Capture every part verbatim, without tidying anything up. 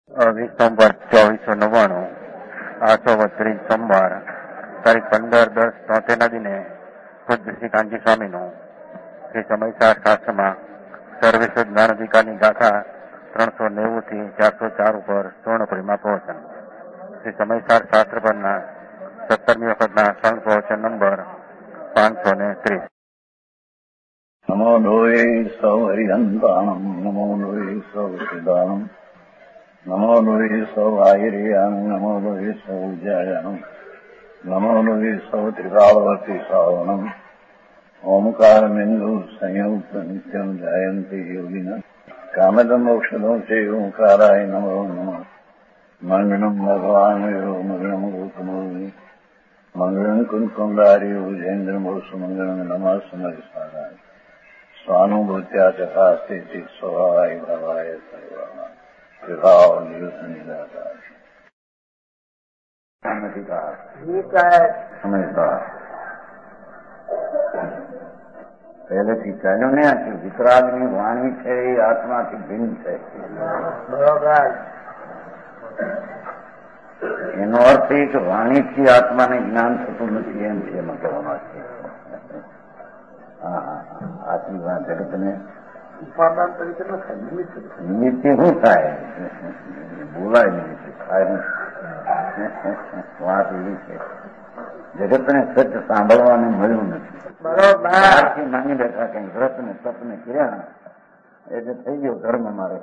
December ચોવીસો નવ્વાણું આસો ત્રીસ સોમવાર તારીખ પંદર દસ તોતેરના દિને ખુદ શ્રી કાંજી સ્વામીનું શ્રી સમયસાર શાસ્ત્રમાં સર્વેશ્વર જ્ઞાન અધિકારની ગાથા ત્રણસો નેવું થી ચારસો ચાર ઉપર પૂર્ણ પરિમા પ્રવચન. શ્રી સમયસાર શાસ્ત્ર પરના સત્તરમી વખતના સંત પ્રવચન નંબર પાંચસો ને ત્રીસ. નમો લોહે સૌ હરિહંતાણમ નમો લોહે સૌ સિદ્ધાણમ નમો લોહે સૌ આયર્યાન નમો લોહે સૌ જયાનમ નમો લોહે સૌ ત્રિકાળવર્તી શ્રાવણમ ઓમકાર બિંદુ સંયુક્ત નિત્યમ જાયંતી યોગિના કામદમ મોક્ષદો છે ઓંકારાય નમો નમઃ. મંગળમ ભગવાન મંગળમ ગોતમોહિ મંગળમ કુંકુંડારી ઉજેન્દ્રમો સુમંગળમ નમઃ સમયસારાય સ્વાનુભૂત્યા ચકાસ્તે સ્વભાવાય ભાવાય સર્વા વિભાવ નિયુત નિરાકાર પહેલેથી કહ્યું ને કે વિતરાગની વાણી છે એ આત્માથી ભિન્ન છે. બરોબર. એનો અર્થ એ કે વાણીથી આત્માને જ્ઞાન થતું નથી એમ છે એમાં કહેવામાં છે. હા આટલી વાત જગતને ઉપાદાન તરીકે ન થાય. નિમિત્ત શું થાય? બોલાય નિમિત્ત થાય. વાત એવી છે જગતને સત્ય સાંભળવાને મળ્યું નથી. બરોબર માની બેઠા કઈ વ્રત ને તપ ને ક્રિયા એટલે થઈ ગયો ધર્મ મારે.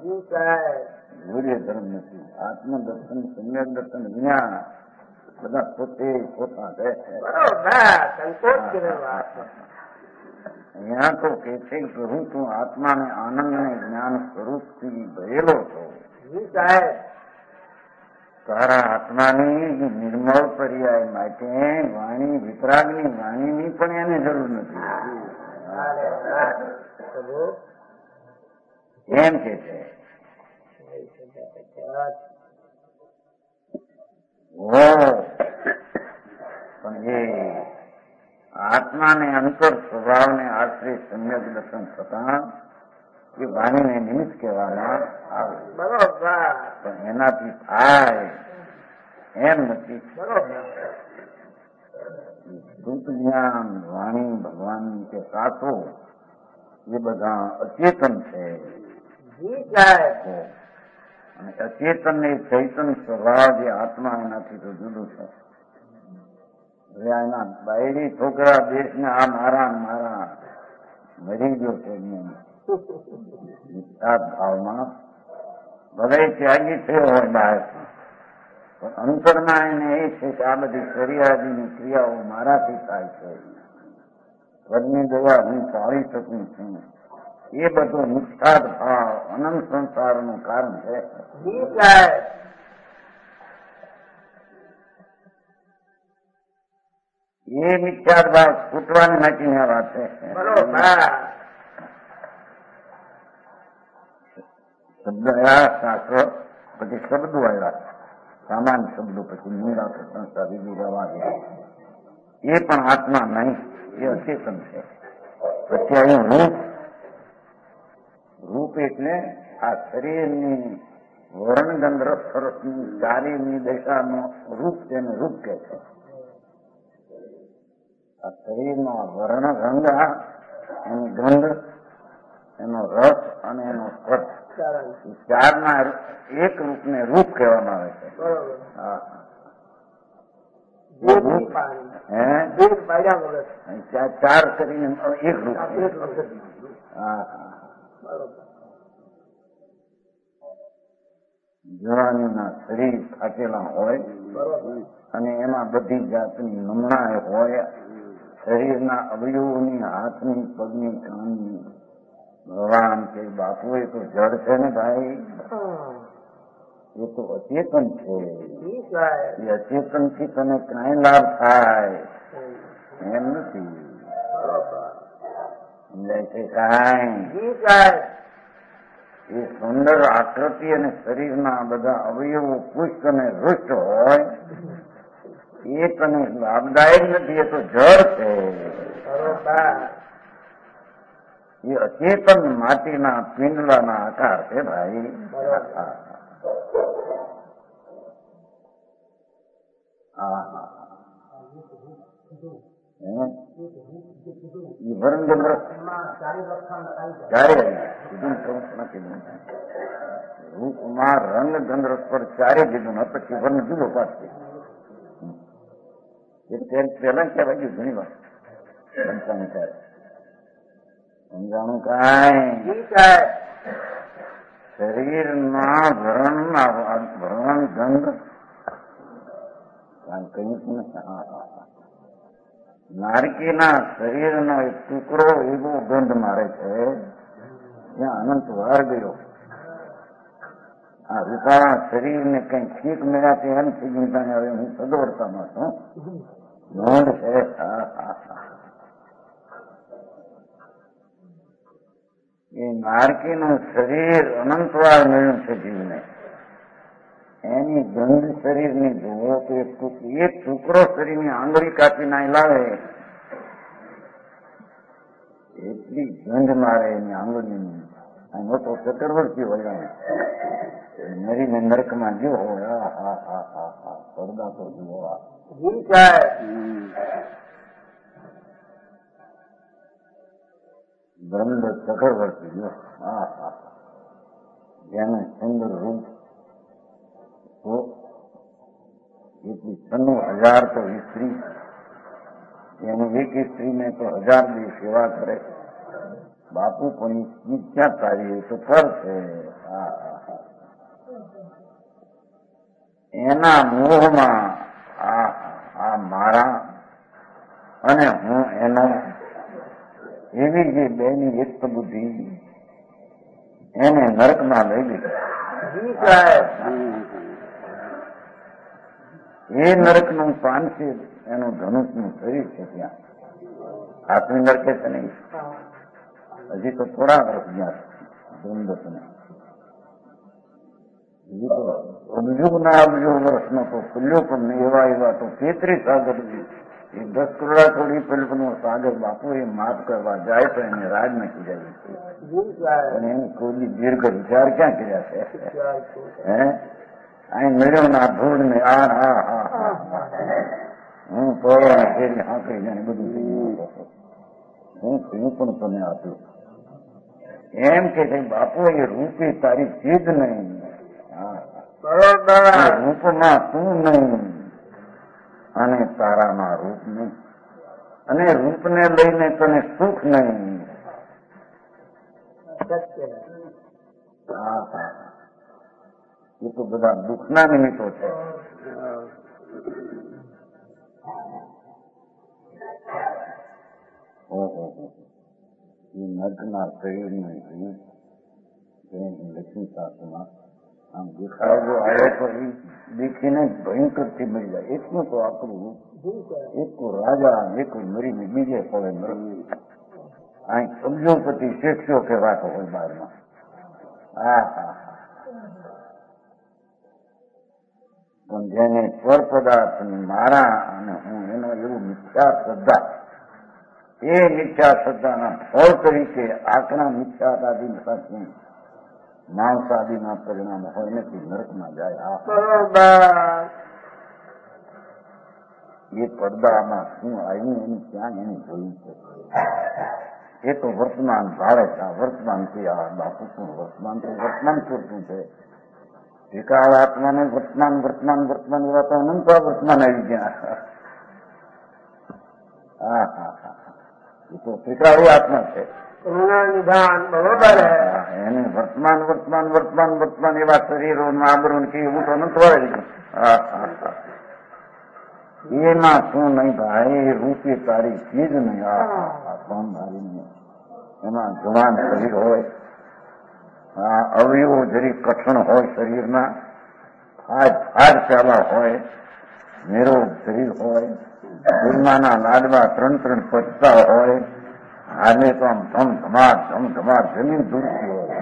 સૂર્ય ધર્મ નથી. આત્મદર્શન સમ્યક દર્શન જ્ઞાન બધા પોતે પોતા છે. અહીંયા તો કે છે કે હું તું આત્માને આનંદને જ્ઞાન સ્વરૂપથી ભરેલો છું. તારા આત્માની નિર્મળ પર્યાય માટે વાણી વિતરાગની વાણીની પણ એને જરૂર નથી એમ કે છે. પણ એ આત્માને અંતર સ્વભાવને આશ્રય સમ્યક દર્શન થતા એ વાણીને નિમિત્ત કહેવામાં આવે. બરોબર. પણ એનાથી થાય એમ નથી. શુદ્ધ જ્ઞાન વાણી ભગવાનની કે શાસ્ત્રો એ બધા અચેતન છે. અને અચેતન ને ચૈતન સ્વભાવ જે આત્મા એનાથી તો જુદું છે. હવે એના બાયડી છોકરા દેશને આ મારા મારા મરી ગયો છે ભાવમાં ભલે ત્યાગી થયો હોય બહાર પણ અંતરમાં એને એ છે કે આ બધી શરીરાદીની ક્રિયાઓ મારાથી થાય છે. ઘરની દયા હું પાળી શકું છું. એ બધો નિષ્ઠાદ ભાવ અનંત સંસારનું કારણ છે. એ મિથ્યાદ ભાવ છૂટવાની નાખીને વાત છે. શબ્દ આવ્યા શાસ્ત્ર પછી શબ્દો આવ્યા સામાન્ય શબ્દો પછી મૂળા પ્રશંસા વિધિ રવા એ પણ આત્મા નહીં એ અચેતન છે. પછી અહીં રૂપ રૂપ એટલે આ શરીરની વર્ણગંધ રસ સરસની ચારેયની દશાનો રૂપ તેને રૂપ કહે છે. આ શરીરનો વર્ણ રંગ એની ગંધ એનો રસ અને એનો સ્પર્શ ચારના એક રૂપને રૂપ કહેવામાં આવે છે. ચાર કરીને એક રૂપ. હા જવાનીના શરીર થાકેલા હોય અને એમાં બધી જાતની નમણા હોય. શરીરના અવયવોની હાથની પગની કાનની ભગવાન કે બાપુ એ તો જડ છે ને ભાઈ. એ તો અચેતન છે. એ અચેતન થી તને કાંઈ લાભ થાય એમ નથી. સમજાય છે કાંઈ? એ સુંદર આકૃતિ અને શરીરના બધા અવયવો પુષ્ટ અને હૃષ્ટ હોય એ તને લાભદાયક નથી. એ તો જળ છે. એ અચેતન માટીના પિંડલાના આકાર છે ભાઈ. વરણ ચંદ્ર ચારે કીધું રૂપમાં રંગ ચંદ્ર પર ચારે કીધું પછી વરણ જુદો પાછું પેલા કહેવાય ગયું ઘણી વાર પંચાણું ચાર સમજાણું કાંઈ શરીરના વરણના વરણ ગંધ કહ્યું નારકીના શરીરનો એક ટુકડો એવો ગંધ મારે છે ત્યાં અનંત વાર ગયો. આ રૂપાળા શરીરને કઈ ઠીક મેળાતી એમ થઈ ગયું. હવે હું સદવડતામાં છું. નોંધ છે. એ નારકીનું શરીર અનંતવાર મળ્યું છે જીવને. એની ગંધ શરીરની જુઓ તો એક ટુકડો શરીરની આંગળી કાપી નાઈ લાવે એટલી ગંધ મારે એની આંગળીની. મોટો ચક્રવર્તી હોય મરીને નરકમાં ગયો હોય. હા હા હા હા પડદા તો જુઓ. બ્રહ્મ ચક્રવર્તી ગયો. હા હા જેને સુંદર રૂપ તો એટલી છન્નું હજાર તો સ્ત્રી એની એક સ્ત્રીને તો હજાર દી સેવા કરે. બાપુ પણ ક્યાં તારી તો કરશે. એના મોહમાં આ આ મારા અને હું એનો એવી જે બેની એક બુદ્ધિ એને નરકમાં લઈ લીધી. એ નરકનું પાન છે એનું ધનુષનું શરીર છે. ત્યાં આત્મી નરકે છે નહીં. હજી તો થોડા વર્ષ ગયા બ્રહ્મદત્તને. હજી તો અબજો ના અબજો વર્ષનો તો ખુલ્યો પણ એવા એવા તો તેત્રીસ સાગર એ દસ કરોડા થોડી પેલું સાગર બાપુ એ માફ કરવા જાય તો એને રાજ નાખી જાય અને એની કોઈ દીર્ઘ વિચાર ક્યાં કર્યા છે. હે અહીં મળ્યો ના ધૂળ ને આ હા હા હા હું તો ફેરી હાંકડી જાય બધું થઈ ગયું. હું હું પણ તમે આપ્યું એમ કે બાપુ એ રૂપી તારી ચીજ નહીં. રૂપમાં તું નહીં અને તારામાં રૂપ નહીં અને રૂપને લઈને તને સુખ નહીં. હા હા એ તો બધા દુઃખના નિમિત્તો છે. ઓહો એ નર્કના શરીરને લક્ષ્મી શાસ્ત્રમાં આમ દેખાડો આવ્યો તો એ દેખીને ભયંકર થી મરી જાય. એટલું તો આપણું એક રાજા એક મરીને બીજે પડે નરક. અહીં અબજોપતિ શેઠિયો કહેવાતો હોય બહારમાં. હા હા પણ જેને પર પદાર્થ મારા અને હું એનો એવું મિથ્યા શ્રદ્ધા એ મિથ્યા શ્રદ્ધાના ફળ તરીકે આકરા મિથ્યાતાદિ સાથે માંસાદિના પરિણામ હોય નથી નરકમાં જાય. એ પડદામાં શું આવ્યું એની ક્યાં એની જોયું છે. એ તો વર્તમાન ભાળે છે. આ વર્તમાનથી આ બાપુ શું વર્તમાન તો વર્તમાન પૂરતું છે. એકાળ આત્માને વર્તમાન વર્તમાન વર્તમાન એવા તો અનંત વર્તમાન આવી ગયા. હા હા હા એ તો ત્રિકાળી આત્મા છે. એને વર્તમાન વર્તમાન વર્તમાન વર્તમાન એવા શરીરો આબરૂ છે એવું તો અનંત વળે છે. હા હા હા એમાં શું નહીં ભાઈ રૂપી તારી ચીજ નહીં. આ કોણ મારી નહીં. એમાં જવાન શરીર હોય આ અવયવો જરી કઠણ હોય શરીરના હાડ ચાલા હોય નિરોગ શરીર હોય ગુરમાના લાડવા ત્રણ ત્રણ પચતા હોય હાને તો આમ ધમ ધમાર ધમ ધમાર જમીન દૂરતી હોય.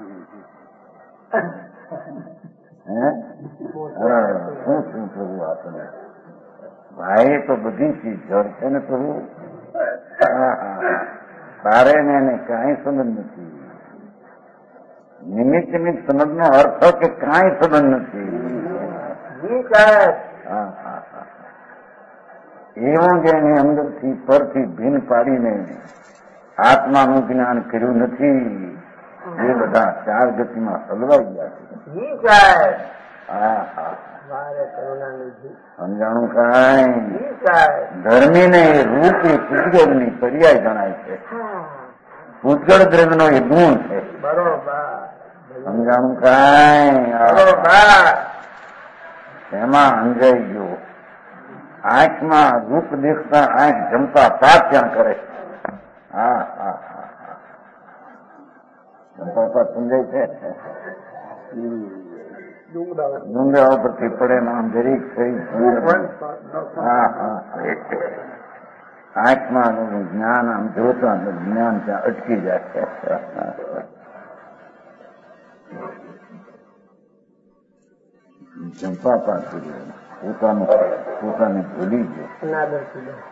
હે શું શું પ્રભુ આપણે ભાઈ તો બધી ચીજ જળ છે ને પ્રભુ. હા હા તારે ને એને કાંઈ સમજ નથી. નિમિત્ત નિમિત્ત સંબંધનો અર્થ કે કાંઈ સંબંધ નથી. હા હા હા એવું જે એની અંદરથી પરથી ભીન પાડીને આત્માનું જ્ઞાન કર્યું નથી એ બધા ચાર ગતિમાં હલવાઈ ગયા છે. હા હા સમજાણું કાંઈ ધર્મીને એ રૂપ એ પૂતગળની પર્યાય ગણાય છે. પૂતગળ દ્રવ્યનો એ ગુણ છે. સમજાણું કાંઈ એમાં અંજાઈ ગયો. આંખમાં રૂપ દેખતા આંખ જમતા પાપ ત્યાં કરે. હા હા હા હા જમતા પાપ સમજાય છે. ડુંગરા ઉપરથી પડે આમ જરીક થઈ. હા હા આંખમાં જ્ઞાન આમ જોતા જ્ઞાન ત્યાં અટકી જાય. જંપા પાછી પોતાનું પોતાને ભૂલી ગયો.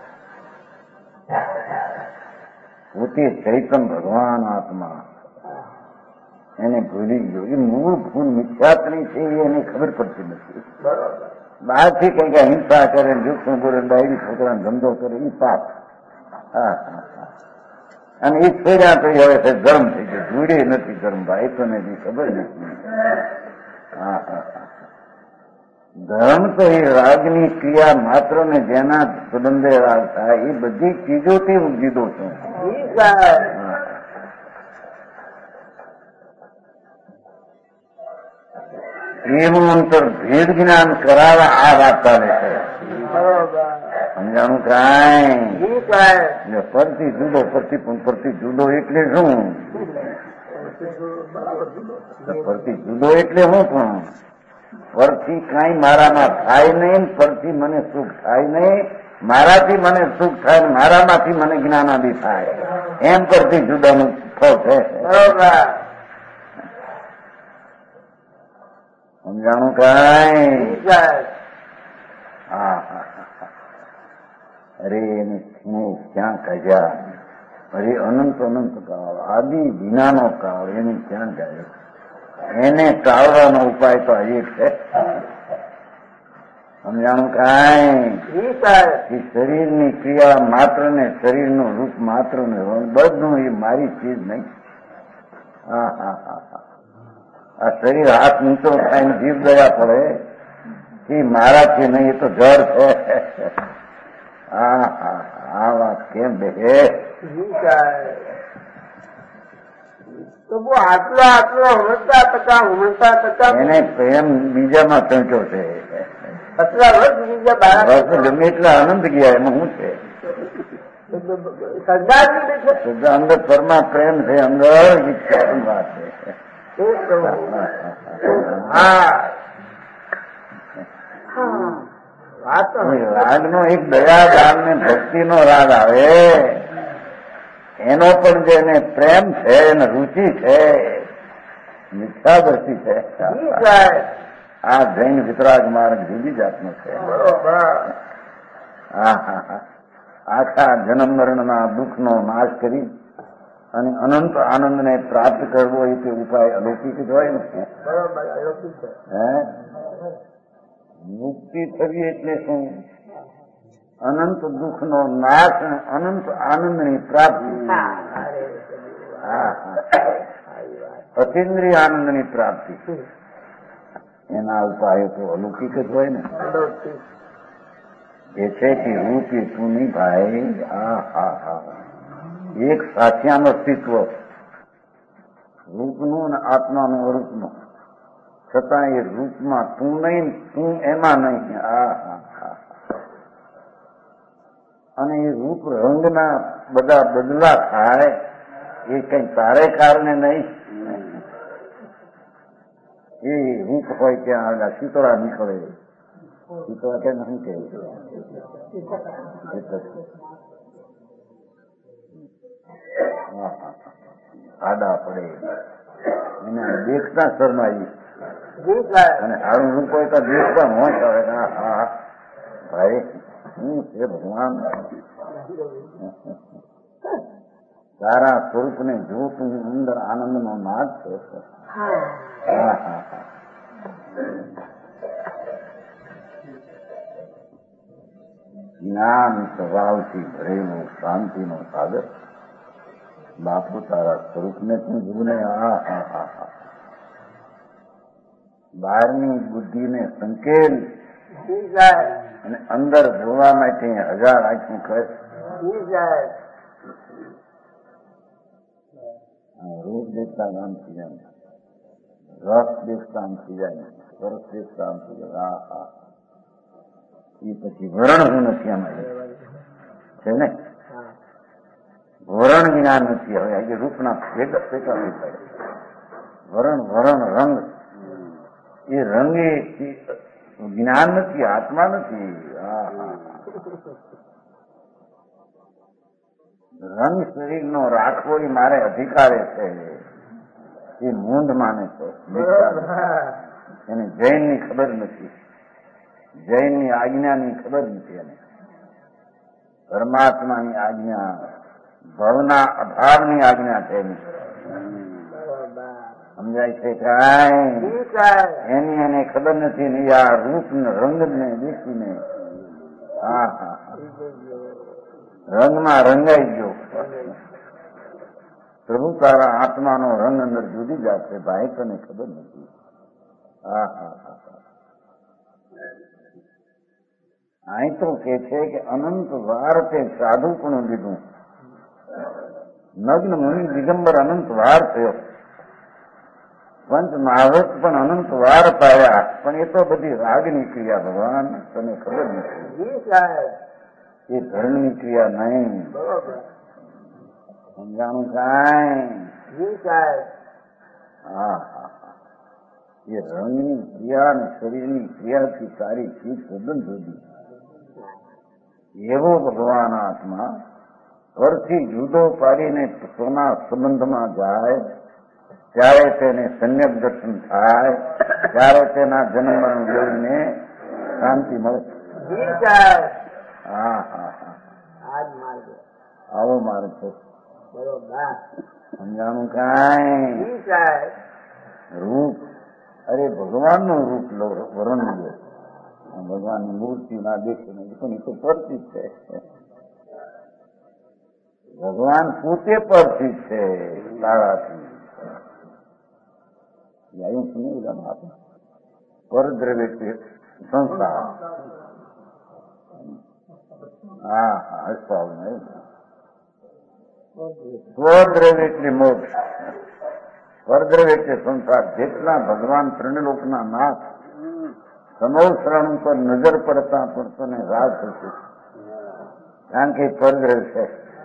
પોતે ચૈતન ભગવાન આત્મા એને ભૂલી ગયો. એ મૂળ ભૂલ મિથ્યાત્મની છે એને ખબર પડતી નથી. બહારથી કઈક હિંસા કરે જૂઠું બોલે ડાયરી છોકરાને ધંધો કરે એ પાપ. હા હા હા અને એ છોડ્યા તો હવે છે ગરમ થઈ ગયો. જોડે નથી ગરમ ભાઈ તો નથી ખબર નથી. હા હા હા ધર્મ તો એ રાગની ક્રિયા માત્ર ને જેના સંબંધે રાગ થાય એ બધી ચીજોથી હું જીદો છું. એવું અંતર ભેદ જ્ઞાન કરાવવા આ વાત ચાલે છે. સમજાણું કાંઈ પરથી જુદો પરથી પણ પરથી જુદો એટલે શું? પરથી જુદો એટલે શું પણ પરથી કાંઈ મારામાં થાય નહીં, પરથી મને સુખ થાય નહીં, મારાથી મને સુખ થાય ને મારામાંથી મને જ્ઞાનાદિ થાય એમ પરથી જુદાનું ફળ છે. સમજાણું કાંઈ? હા હા અરે એને ક્યાં કાઢ્યા? અરે અનંત અનંત કાળ આદિ વિનાનો કાળ એને ક્યાં કાઢ્યો? એને ટાળવાનો ઉપાય તો એક છે. સમજાણું કાંઈ? શરીરની ક્રિયા માત્ર ને શરીરનું રૂપ માત્ર ને બધું એ મારી ચીજ નહીં. હા હા હા હા આ શરીર હાથ નીચો થાય જીભ દયા પડે એ મારાથી નહીં, એ તો જળ છે. હા હા આ વાત કેમ બે આટલો આટલો હમતા ટકા હમતા ટકા એને પ્રેમ બીજામાં પહોંચ્યો છે. આટલા વર્ષ બીજા બાળક ગમે એટલા આનંદ ગયા એમાં શું છે? શ્રદ્ધા અંદર પરમાં પ્રેમ છે, અંદર ઈચ્છાની વાત છે. રાગનો એક દયાદાન ને ભક્તિનો રાગ આવે એનો પણ જેને પ્રેમ છે એને રુચિ છે, મિથ્યાદર્શી છે. આ જૈન વિતરાગ માર્ગ જુદી જાતનો છે. હા હા હા આખા જન્મ મરણના દુઃખનો નાશ કરી અને અનંત આનંદને પ્રાપ્ત કરવો એ તે ઉપાય અલૌકિક જ હોય ને. હે મુક્તિ થવી એટલે શું? અનંત દુઃખનો નાશ અને અનંત આનંદની પ્રાપ્તિ. અતિન્દ્રિય આનંદની પ્રાપ્તિ એના ઉપાયો તો અલૌકિક જ હોય ને. એ છે કે રૂપી તું નહીં ભાઈ. હા હા હા એક સાચિયાનું અસ્તિત્વ રૂપનું અને આત્માનું અરૂપનું, છતાં એ રૂપમાં તું નહીં, તું એમાં નહીં. હા હા હા અને એ રૂપ રંગના બધા બદલા થાય એ કઈ તારે કારણે નહીં. એ રૂપ હોય ત્યાં આગળ શીતળા નીકળે. શીતળા કેમ શું કે આડા પડે એને દેખતા શરમાઈ અને સારું રૂપ હોય તો દેખતા મોજ આવે. હા ભાઈ શું છે ભગવાન? તારા સ્વરૂપને જોતું અંદર આનંદનો નાદ છે. હા હા હા. જ્ઞાન સ્વભાવથી ભરેલું શાંતિનો સાગર બાપુ તારા સ્વરૂપને તું જોને. હા હા હા હા. બહારની બુદ્ધિને સંકેલ અને અંદર જોવા માટે હજાર આંખું કર. રૂપ દેખતા નામ થઈ જાય, રસ દેખતા આમ થઈ જાય, સ્પર્શ દેખતા આમ થઈ જાય. હા હા. એ પછી વરણ હું નથી આમાં છે ને, વરણ વિના નથી. હવે આજે રૂપના ભેગા ભેગા ભેગા વરણ વરણ રંગ, એ રંગ એ જ્ઞાન નથી, આત્મા નથી. હા હા. રંગ શરીરનો રાખવો એ મારે અધિકારે છે. એ મૂંઢ માને છે. એને જૈનની ખબર નથી, જૈનની આજ્ઞાની ખબર નથી. એને પરમાત્માની આજ્ઞા, ભવના અભાવની આજ્ઞા છે એની. સમજાય છે કાંઈ? એની એને ખબર નથી ને આ રૂપ ને રંગને દેખીને હા હા રંગમાં રંગાઈ ગયો. પ્રભુ તારા આત્માનો રંગ અંદર જુદી જાત છે ભાઈ, તને ખબર નથી. હા હા હા. અહીં તો કે છે કે અનંત વાર તે સાધુ પણ લીધું. નગ્ન મુનિ દિગંબર અનંત વાર થયો, પંચ મહાવત પણ અનંત વાર પાયા, પણ એ તો બધી રાગની ક્રિયા ભગવાન, તને ખબર નથી. એ ધર્મની ક્રિયા નહીં. સમજાણું કાંઈ? હા હા. એ રંગની ક્રિયા અને શરીરની ક્રિયાથી સારી ચીજ તદ્દન જુદી. એવો ભગવાન આત્મા પરથી જુદો પાડીને સોના સંબંધમાં જાય ત્યારે તેને સમ્યક દર્શન થાય, ત્યારે તેના જન્મ મરણ જોઈને શાંતિ મળે. હા હા હા. આવો માર્ગ છે. સમજાણું કાંઈ? રૂપ, અરે ભગવાનનું રૂપ લો, વરણ લો. ભગવાનની મૂર્તિ ના દેખે પણ એ તો પરથી છે. ભગવાન પોતે પરથી છે તારાથી. આવ્યું છે ને બધા આપણે પરદ્રવ્ય સંસ્થા. હા હા. હસપાવ નહીં. સ્વદ્રવ્ય એટલે મોક્ષ, પરદ્રવ્ય એટલે સંસાર. જેટલા ભગવાન ત્રણલોકના નાથ સમૌ શરણ પર નજર પડતા પણ તને રાગ થશે, કારણ કે પરદ્રવ્ય છે.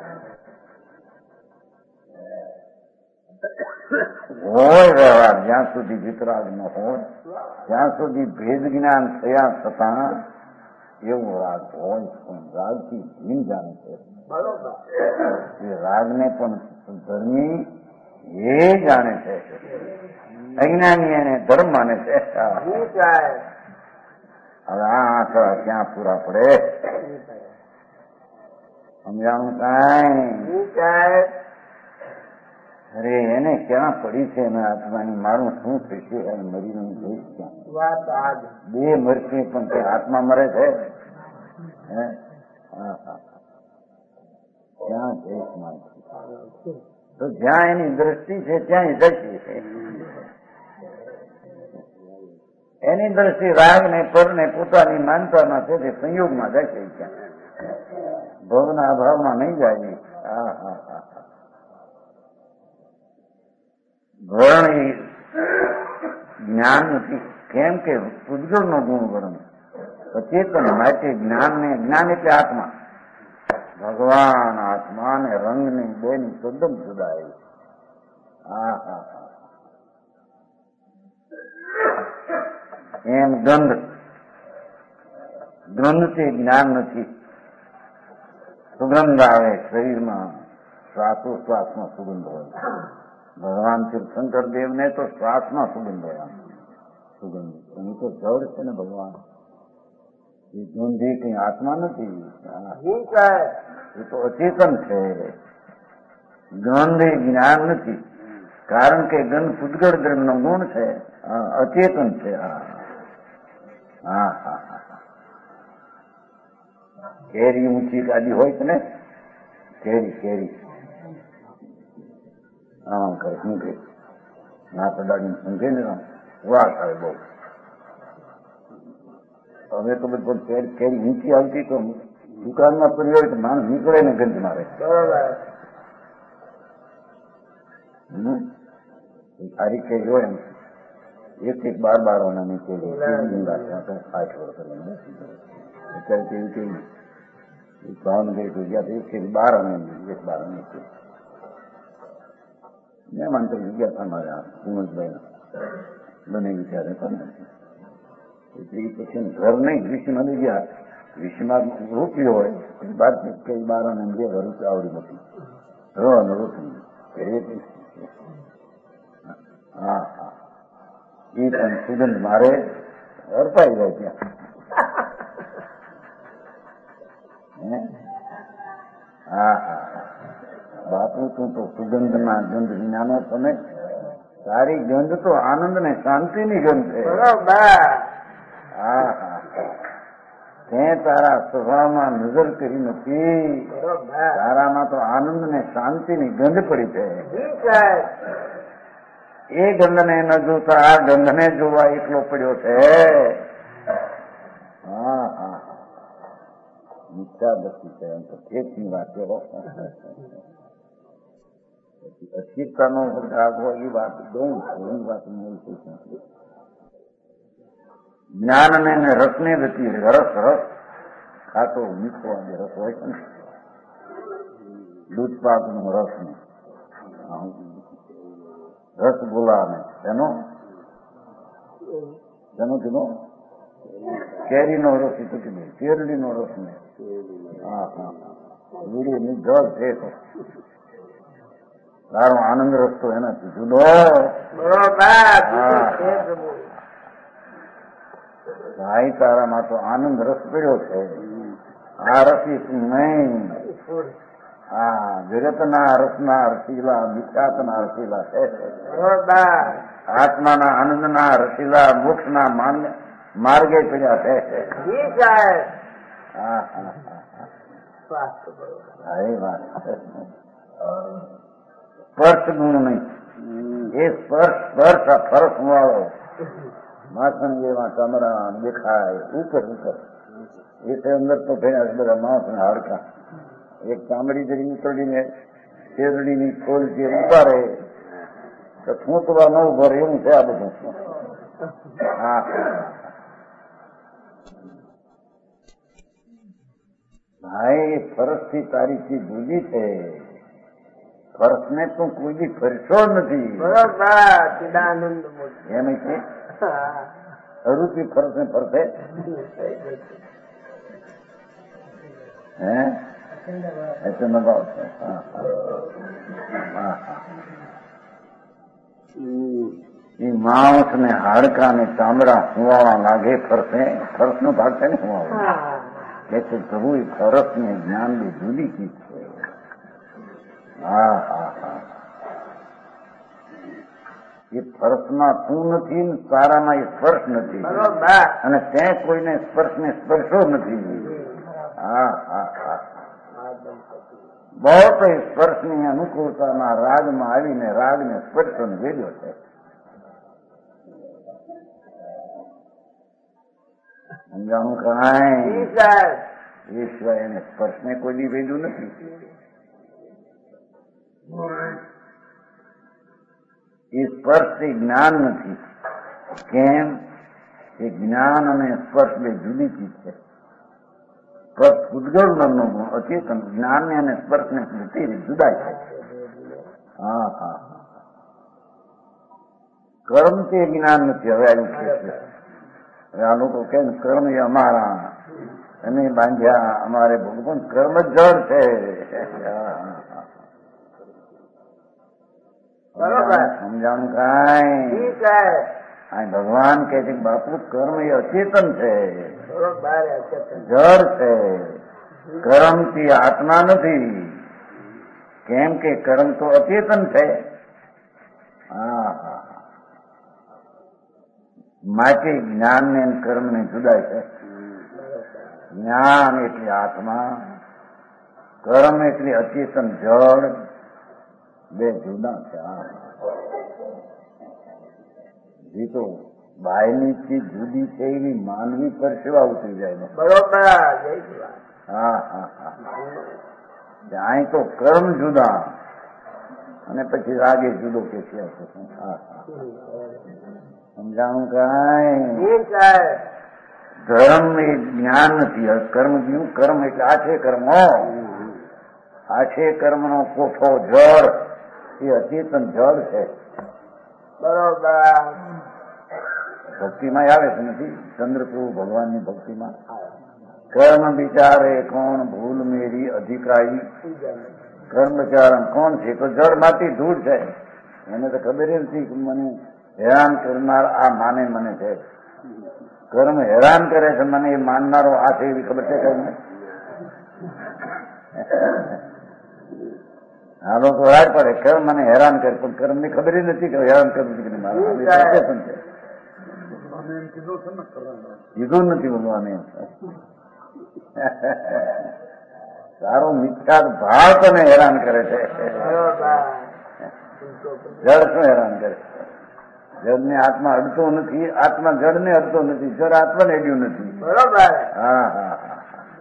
હોય વ્યવહાર, જ્યાં સુધી વિતરાગ ન હોય ત્યાં સુધી ભેદ જ્ઞાન થયા છતાં એવો રાગ હોય, પણ રાગથી ભીન જાણે છે. એ રાગને પણ ધર્મી એ જાણે છે, અજ્ઞાની એને ધર્મ માને છે. હવે આ આંકડા ક્યાં પૂરા પડે? સમજાણું કાંઈ? અરે એને ક્યાં પડી છે એના આત્માની, મારું શું થશે અને મરીને જોઈશ ક્યાં? બે મરશે પણ તે આત્મા મરે છે. ક્યાં જઈશ મારશે? તો જ્યાં એની દ્રષ્ટિ છે ત્યાં જશે. એની દ્રષ્ટિ રાગ ને પર ને પોતાની માનતામાં છે તે સંયોગમાં જશે. ક્યાં ભવના અભાવમાં નહીં જાય. હા હા હા. વરણ એ જ્ઞાન નથી, કેમ કે પૂજગળનો ગુણ વરણ અચેતન માટે જ્ઞાન ને, જ્ઞાન એટલે આત્મા. ભગવાન આત્મા ને રંગ ની બે ની તદ્દન જુદાઈ. હા હા હા. એમ ગંધ, ગંધથી જ્ઞાન નથી. સુગંધ આવે શરીરમાં, શ્વાસોશ્વાસમાં સુગંધ હોય. ભગવાન તીર્થંકર દેવને તો શ્વાસમાં સુગંધ હોય. સુગંધ એની તો જળ છે ને ભગવાન. એ ગંધી કઈ આત્મા નથી, એ તો અચેતન છે. ગંધ એ જ્ઞાન નથી, કારણ કે ગંધ પૂતગળ દ્રવ્યનો ગુણ છે, અચેતન છે. હા હા હા હા કેરી ઊંચી ગાડી હોય છે ને, કેરી કેરી આમ કરે ઊંઘે, ના પડાડી ઊંઘે ને વાહ થાય બહુ. હવે તો બધું કેરી કેરી ઊંચી આવતી તો દુકાનમાં પડી હોય તો માણસ નીકળે ને ગંધ મારે. સારી કેરી હોય ને એક એક બાર બાર વાળાની કેરી આઠ વર્ષ અત્યારે કેવી કેવી ભાવનગર ગયા એક એક બાર અને એક બાર મહેમાન તરીકે ગયા હતા મારે આ હિંમતભાઈ બને વિચારે એટલે પછી ઘર નહીં વિષયમાં લઈ ગયા. વિષયમાં રૂપિયો હોય બાર કઈ બાર અને બે રૂપિયા આવડી નથી રોટી. હા હા એ પણ સુગંધ મારે અર્પાઈ જાય ત્યાં. હા હા બાપુ તું તો સુગંધ ના ગંધ વિનાનો તમે. તારી ગંધ તો આનંદ ને શાંતિની ગંધ છે. હા હા તે તારા સ્વભાવમાં નજર કરી નથી. તારામાં તો આનંદ ને શાંતિની ગંધ પડી છે. એ ગંધને ન જોતા આ ગંધને જોવા એકલો પડ્યો છે. હા હા મિથ્યા દર્શી છે એમ તો ખેતની વાત કરો. અસ્થિરતાનો આગો એ વાત દઉં છું એ વાત જ્ઞાન ને રસને ગતિ રસ રસ ખાતો મીઠો અને રસ હોય છે ને દૂધપાક નો રસ ને રસ બોલાવે એનો એનો કીધો કેરીનો રસ એ તો કીધું શેરડીનો રસ ને હા હા વીડીની જળ છે તો તારો આનંદ રસ તો એનાથી જુદો. ભાઈ તારામાં તો આનંદ રસ પડ્યો છે. આ રસી તું નહીં. હા જગતના રસના રસીલા વિખ્યાતના રસીલા છે. આત્માના આનંદના રસીલા મોક્ષના માર્ગે પડ્યા છે. હા હા હા એ વાત સ્પર્શ ગુણ નહીં. એ સ્પર્શ સ્પર્શ આ ફરક વાળો માખણ જેવા ચામડા દેખાય ઉપર ઉપર એ તે અંદર તો ભેણા બધા માણસ ને હાડકા એક ચામડી જરી ઉતરડીને શેરડીની ખોલ જે ઉતારે તો ફૂંકવા ન ઉભરે એવું છે આ બધું. હા ભાઈ ફરક થી તારીથી જુદી છે. ફરક ને તું કોઈ બી ફરશો નથી. એમ છે અરૂપી ફરક ને ફરશે હે એટલે ન ભાવ છે. એ માણસ ને હાડકા ને ચામડા હુવાવા લાગે ફરશે. ફરસ નો ભાગ છે ને હુવાવા કે છે પ્રભુ એ ફરસ ને જ્ઞાન ની જુદી ચીજ છે. હા હા હા એ ફરસમાં તું નથી ને તારામાં એ સ્પર્શ નથી અને તે કોઈને સ્પર્શ ને સ્પર્શો નથી. હા હા હા બહુ તો સ્પર્શની અનુકૂળતાના રાગમાં આવીને રાગને સ્પર્શો વેર્યો છે. સમજાણું કાંઈ એ સિવાય એને સ્પર્શને કોઈ દી વેર્યું નથી. એ સ્પર્શ એ જ્ઞાન નથી. કેમ? એ જ્ઞાન અને સ્પર્શ બે જુદી ચીજ છે. પૂતગળ નામનો ગુણ અચેતન જ્ઞાન ને અને સ્પર્શ ને જુદા છે. હા હા કર્મ તે જ્ઞાન નથી. હવે આવ્યું છે આ લોકો કે કર્મ એ અમારા અમે બાંધ્યા અમારે ભગવાન કર્મ જ જળ છે. સમજાણું કાંઈ ભગવાન કહે છે બાપુ કર્મ એ અચેતન છે, જળ છે. કર્મ થી આત્મા નથી. કેમ કે કર્મ તો અચેતન છે. હા હા માટે જ્ઞાન ને કર્મ ને જુદા છે. જ્ઞાન એટલે આત્મા, કર્મ એટલે અચેતન જળ, બે જુદા છે. જે તો બાયની ચીજ જુદી છે એવી માનવી પર સેવા ઉતરી જાય. બરોબર. હા હા હા અહીં તો કર્મ જુદા અને પછી રાગે જુદો કે છે. હા હા સમજાણું કાંઈ? ધર્મ એ જ્ઞાન નથી, કર્મ જ્યું. કર્મ એટલે આ છે કર્મ, આ છે કર્મનો કોઠો જળ, એ અચેતન જળ છે. બરોબર. ભક્તિમાં આવે છે નથી? ચંદ્રપ્રભુ ભગવાનની ભક્તિમાં કર્મ વિચારે કોણ ભૂલ મેરી અધિકારી. કર્મ વિચારણ કોણ છે? તો જળ માંથી ધૂળ છે. એને તો ખબર નથી કે મને હેરાન કરનાર આ માને મને છે. કર્મ હેરાન કરે છે મને, એ માનનારો આ છે એવી ખબર છે કર્મ. હાલો તો રાજ પડે કર્મ મને હેરાન કરે, પણ કર્મ ની ખબર નથી કે હેરાન કરવું છે મારા પણ છે. કીધું નથી ભગવાને. સારો મિથ્યા ભાવ તને હેરાન કરે છે. જળ શું હેરાન કરે? જળને આત્મા અડતો નથી, આત્મા જળને અડતો નથી, જળ આત્માને અડ્યું નથી. બરોબર. હા હા હા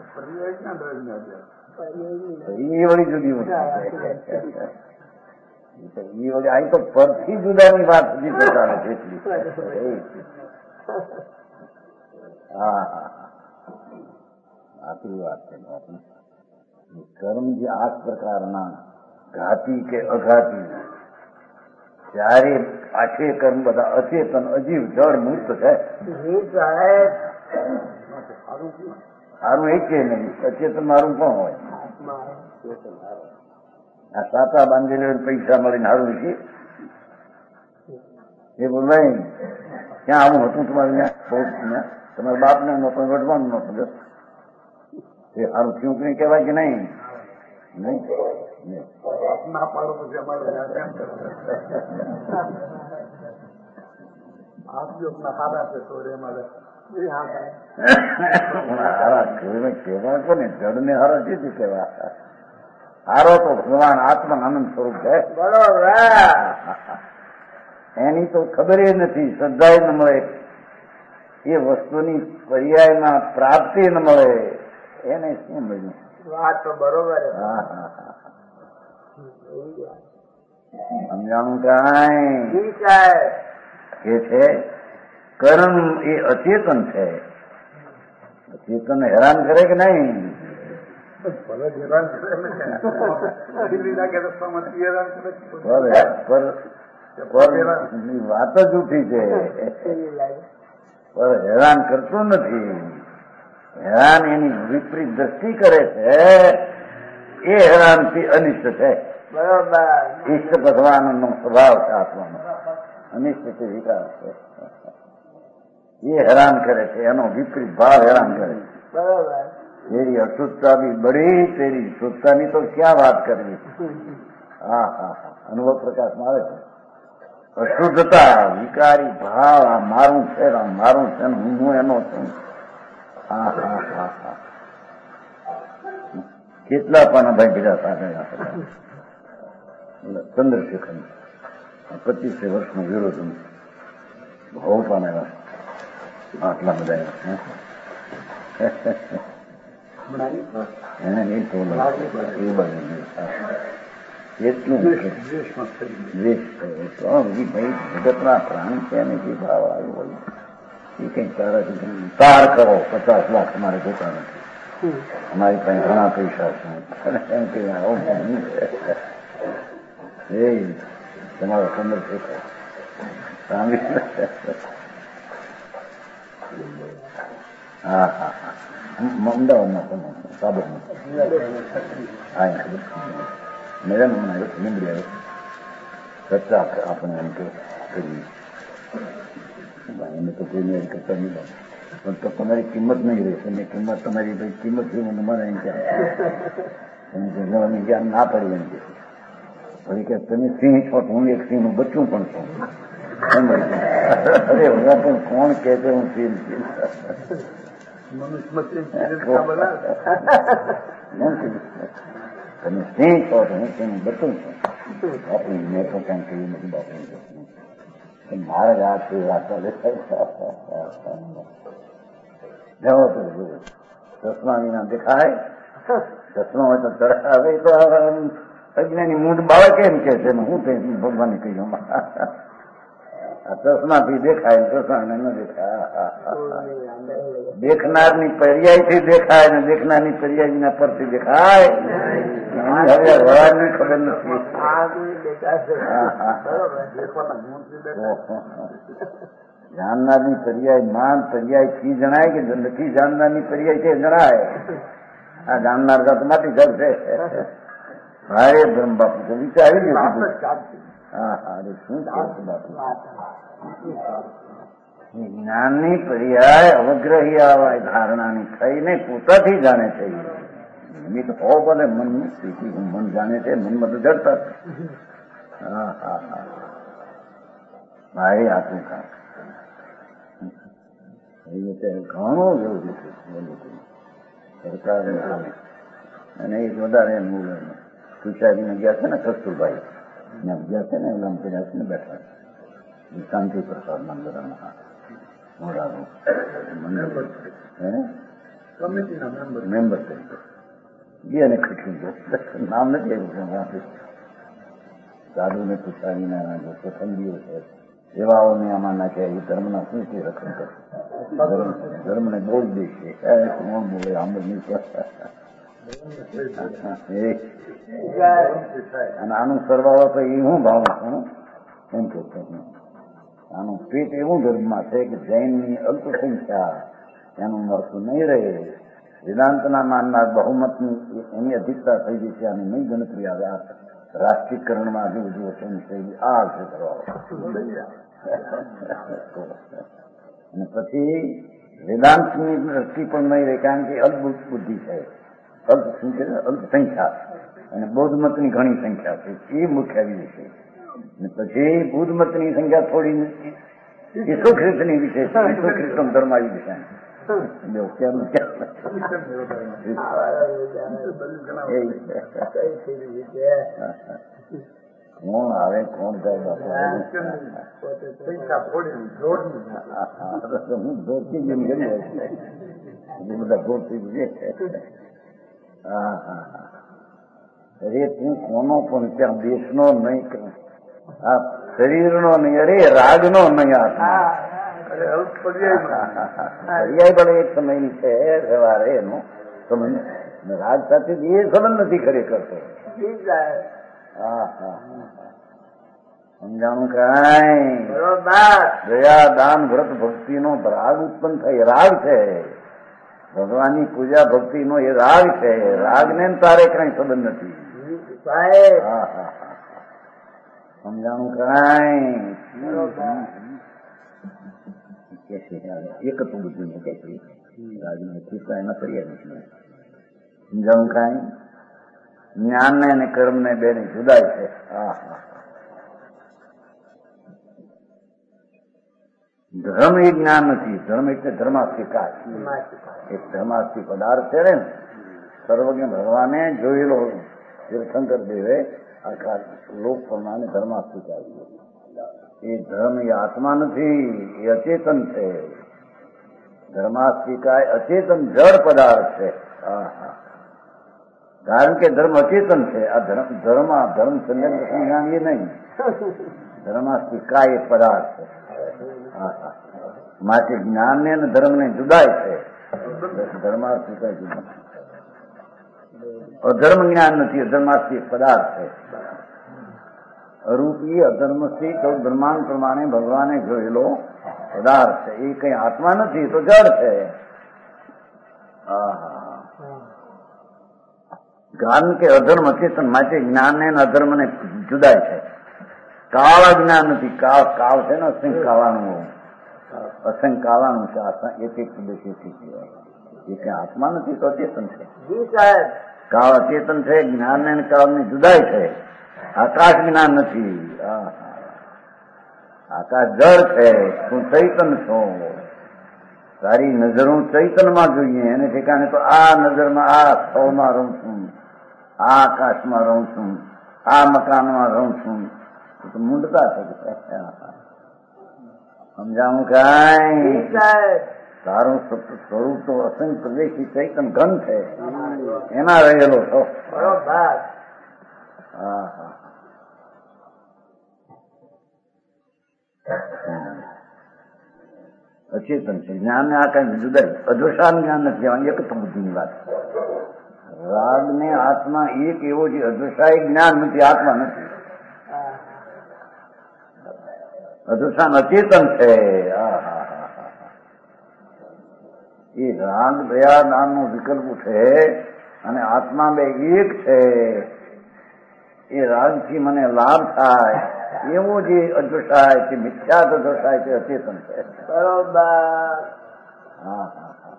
એ વળી જુદી વસ્તુ. એ વળી અહીં તો પરથી જુદાની વાત સુધી પહોંચાડે છે એટલી. હા હા આટલી વાત છે. કર્મ જે આઠ પ્રકારના ઘાતી કે અઘાતી, ત્યારે આઠે કર્મ બધા અચેતન અજીવ જળ મૂર્ત છે. સારું એ કે નહીં, અચેતન મારું પણ હોય. આ સાતા બાંધેલો પૈસા મળીને સારું છે એ બોલાય. ક્યાં આવું હતું તમારે ત્યાં? તમારા બાપને નહોતો, વડવાનું નહોતું. એ સારું થયું કે કહેવાય કે નહીં? નહીં ના પાડો પછી અમારે સારા છે તો અમારે હારા કહેવાય છે ને. જળને હારો છે કહેવા. હારો તો ભગવાન આત્મા આનંદ સ્વરૂપ છે. બરોબર. એની તો ખબર એ નથી, શ્રદ્ધા ન મળે, એ વસ્તુની પર્યાયમાં પ્રાપ્તિ ન મળે, એને શું મળ્યું? વાત તો બરોબર. હા હા હા સમજાણું કાંઈ? એ છે કર્મ એ અચેતન છે. અચેતન હેરાન કરે કે નહીં? વાત જ ઉઠી છે, પણ હેરાન કરતો નથી. હેરાન એની વિપરીત દ્રષ્ટિ કરે છે, એ હેરાનથી અનિષ્ટ છે. બરોબર. ઇષ્ટ ભગવાનનો સ્વભાવ છે આત્માનો, અનિષ્ટ વિકાર છે. એ હેરાન કરે છે, એનો વિપરીત ભાવ હેરાન કરે છે. બરોબર. તેરી અશુદ્ધતા બી બડી, તેરી શુદ્ધતાની તો ક્યાં વાત કરવી. હા હા હા અનુભવ પ્રકાશમાં આવે છે. અશુદ્ધતા, વિકારી ભાવ, આ મારું છે, આ મારું છે, હું એનો છું. હા હા હા હા કેટલા પણ ભાઈ ભેગા સાથે ચંદ્રશેખર પચીસે વર્ષનો વિરોધ બહુ પણ આવ્યા આટલા બધા એને નહીં તો એટલું દ્વેષ થયો ભાઈ જગતના પ્રાણ છે અને જે ભાવ આવ્યો એ કંઈક તારાથી તાર કરો, પચાસ લાખ તમારે જોતા નથી, અમારી પાસે ઘણા પૈસા છે એમ કે એ તમારો ચંદ્રશેખર સાંભળી. હા હા હા અમદાવાદમાં પણ સાબરમતી હા મેડમ હમણાં આવ્યો લીંબડી આવ્યો ચર્ચા આપણે એમ કે કરીએ. એને તો કોઈને એમ કરતા નહીં લાગે, પણ તો તમારી કિંમત નહીં રહેશે ને કિંમત તમારી ભાઈ કિંમત છે મને એમ ક્યાં એમ કે જ્ઞાન ના પડી એમ કે પછી કે તમે સિંહ છો હું એક સિંહ નું બચ્ચું પણ છું. અરે હું પણ કોણ કે છે હું સિંહ છું? તમે સિંહ છો તો હું સિંહ નું બચ્ચું છું. બાપુ મેં તો કઈ કહ્યું નથી. બાપુ મારા જ હાથ વાતો જવો તો ચશ્મા વિના દેખાય. ચશ્મા હોય તો ચડાવે તો અજ્ઞાની મૂંઢ બાળક કેમ કે છે હું ભગવાને કહ્યું આ ચશ્માથી દેખાય ચશ્મા ન દેખાય. દેખનારની પર્યાયથી દેખાય ને દેખનારની પર્યાય વિના પરથી દેખાય. હવે વરાળની ખબર નથી. જાણનારની પર્યાય માન પર્યાય થી જણાય કે નથી જાણનારની પર્યાય છે જણાય. આ જાણનાર તો માટી ઘર છે. ભારે બ્રહ્મ બાપુ તો વિચારી ગયું. હા હા શું છે બાપુ? જ્ઞાનની પર્યાય અવગ્રહી આવાય ધારણાની થઈને પોતાથી જાણે છે. એની તો હો બોલે મનની સ્થિતિ મન જાણે છે. મનમાં તો જડતા. હા હા હા મારે આટલું કામ ઘણું જરૂરી છે સરકારની સામે. અને એ વધારે સુચારીને ગયા છે ને કસ્તુરભાઈ ગયા છે ને એમ કર્યા છે ને બેઠા શાંતિ પ્રસાદ મંદિરમાં મોડાનું મેમ્બર તરીકે એને ખીચું નામ નથી આવ્યું. સાધુ ને પૂછાવીના પસંદગીઓ છે સેવાઓને આમાં નાખ્યા. એ ધર્મના શું છે રક્ષણ કરશે? ધર્મને બોલ દેશે કોણ બોલે આમ જ નહીં. અને આનું સરવાળો તો એ હું ભાવ છું એમ કે આનું પેટ એવું ધર્મમાં છે કે જૈનની અલ્પસંખ્યા એનું મળતું નહીં રહે. વેદાંતના માનનાર બહુમતની એની અધિકતા થઈ ગઈ છે. આની નહીં ગણતરી આવે. આ રાષ્ટ્રીયકરણમાં હજુ હજુ છે આ છે સરવાળો. અને પછી વેદાંતની દ્રષ્ટિ પણ નહીં રહે કારણ કે અલ્પ બુદ્ધિ છે. અલ્પ સંખ્યા અને બૌદ્ધ મતની ઘણી સંખ્યા છે. એ મુખ્ય વિષય છે. અને પછી બુદ્ધ મતની સંખ્યા થોડી ઈસુખ્રિસ્તની વિશે છે. ઈસુખ્રિસ્તમ ધર્મ આવી વિશે કોણ આવે કોણ જાય હું જોરથી જેમ કરી બધા જોરથી. હા હા હા અરે તું કોનો પણ ત્યાં દેશનો નહીં આ શરીરનો નહીં. અરે રાગનો નહીં. આત્મા પર્યાય ભલે એક સમયની છે સવારે એનો સમય રાગ સાથે એ સંબંધ નથી ખરેખર. હા હા સમજાણું કાંઈ દયા દાન વ્રત ભક્તિ નો રાગ ઉત્પન્ન થાય. રાગ છે ભગવાનની પૂજા ભક્તિ નો એ રાગ છે. રાગ ને તારે કઈ સંબંધ નથી. હા હા સમજાણું કાંઈ એક હતું બધું ને કઈ રાજને ચિંતા એના કરીએ નથી. સમજાણું કાંઈ જ્ઞાન ને અને કર્મ ને બે ની જુદાઈ છે. હા હા ધર્મ એ જ્ઞાન નથી. ધર્મ એટલે ધર્માસ્તિકા. એક ધર્માસ્તી પદાર્થ છે ને સર્વજ્ઞ ભગવાને જોયેલો તીર્થંકર દેવે આખા લોક પ્રમાણે ધર્માસ્તિકા. એ ધર્મ એ આત્મા નથી. એ અચેતન છે. ધર્માસ્તિકા અચેતન જડ પદાર્થ છે. હા હા કારણ કે ધર્મ અચેતન છે. આ ધર્મ ધર્મ ધર્મ સંજ્ઞાન એ નહીં. ધર્માસ્તિકા એ પદાર્થ છે. હા હા માટે જ્ઞાન ને ધર્મ ને જુદાય છે. ધર્માસ્તિકા જુદા. અધર્મ જ્ઞાન નથી. અધર્માસ્તિક પદાર્થ છે. અરૂપી અધર્મથી તો બ્રહ્માંડ પ્રમાણે ભગવાને જોયેલો પદાર્થ છે. એ કઈ આત્મા નથી તો જડ છે. જ્ઞાન કે અધર્મ અચેતન માટે જ્ઞાન ને અધર્મ ને જુદાય છે. કાળ જ્ઞાન નથી. કાળ કાળ છે ને અસંખ કાળાનું અસંખ કાળાનું છે. એક એક દેશી એ કઈ આત્મા નથી તો અચેતન છે. કાળ અચેતન છે. જ્ઞાન ને કાળ ની જુદાય છે. આકાશ જ્ઞાન નથી. આકાશ જળ છે, તું ચૈતન છો. તારી નજર હું ચૈતનમાં જોઈએ, એને ઠેકાણે તો આ નજરમાં આ સ્થળમાં રહું છું, આ આકાશમાં રહું છું, આ મકાનમાં રહું છું. તો મૂંડતા છે. સમજાવું કાંઈ? તારું સ્વરૂપ તો અસંખ્ય પ્રદેશી ચૈતન ઘન છે, એમાં રહેલો છો. હા હા અચેતન છે. જ્ઞાન ને આ કઈ જુદા અદૃશ્ય જ્ઞાન નથી. આ એક તો બુદ્ધિની વાત. રાગ ને આત્મા એક એવો છે. અદૃશ્ય જ્ઞાન નથી, આત્મા નથી. અદૃશ્ય અચેતન છે. એ રાગ દયા દાન નું વિકલ્પ છે અને આત્મા બે એક છે. એ રાગથી મને લાભ થાય એવો જે અદૃશ્ય છે, મિથ્યાત અદૃશ્ય છે, અચેતન છે. બરોબર. હા હા હા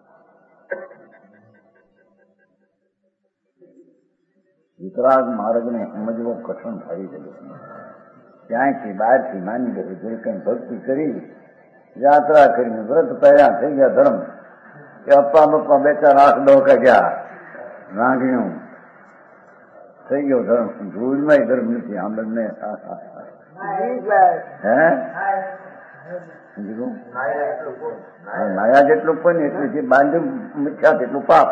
વિતરાગ માર્ગને સમજવો કઠણ થઈ ગયું. ક્યાંયથી બહારથી માની ગયું જે કઈ ભક્તિ કરી, યાત્રા કરીને વ્રત પહેર્યા, થઈ ગયા ધર્મ. કે અપ્પા બપ્પા બે ચાર આઠ દો કાઢ્યા, રાંધ્યું, થઈ ગયો ધર્મ. ધૂળમાં ધર્મ નથી. આમ બંને હે માયા જેટલું કોઈ ને એટલું છે. બાંધ્યું મિથ્યા તેટલું પાપ.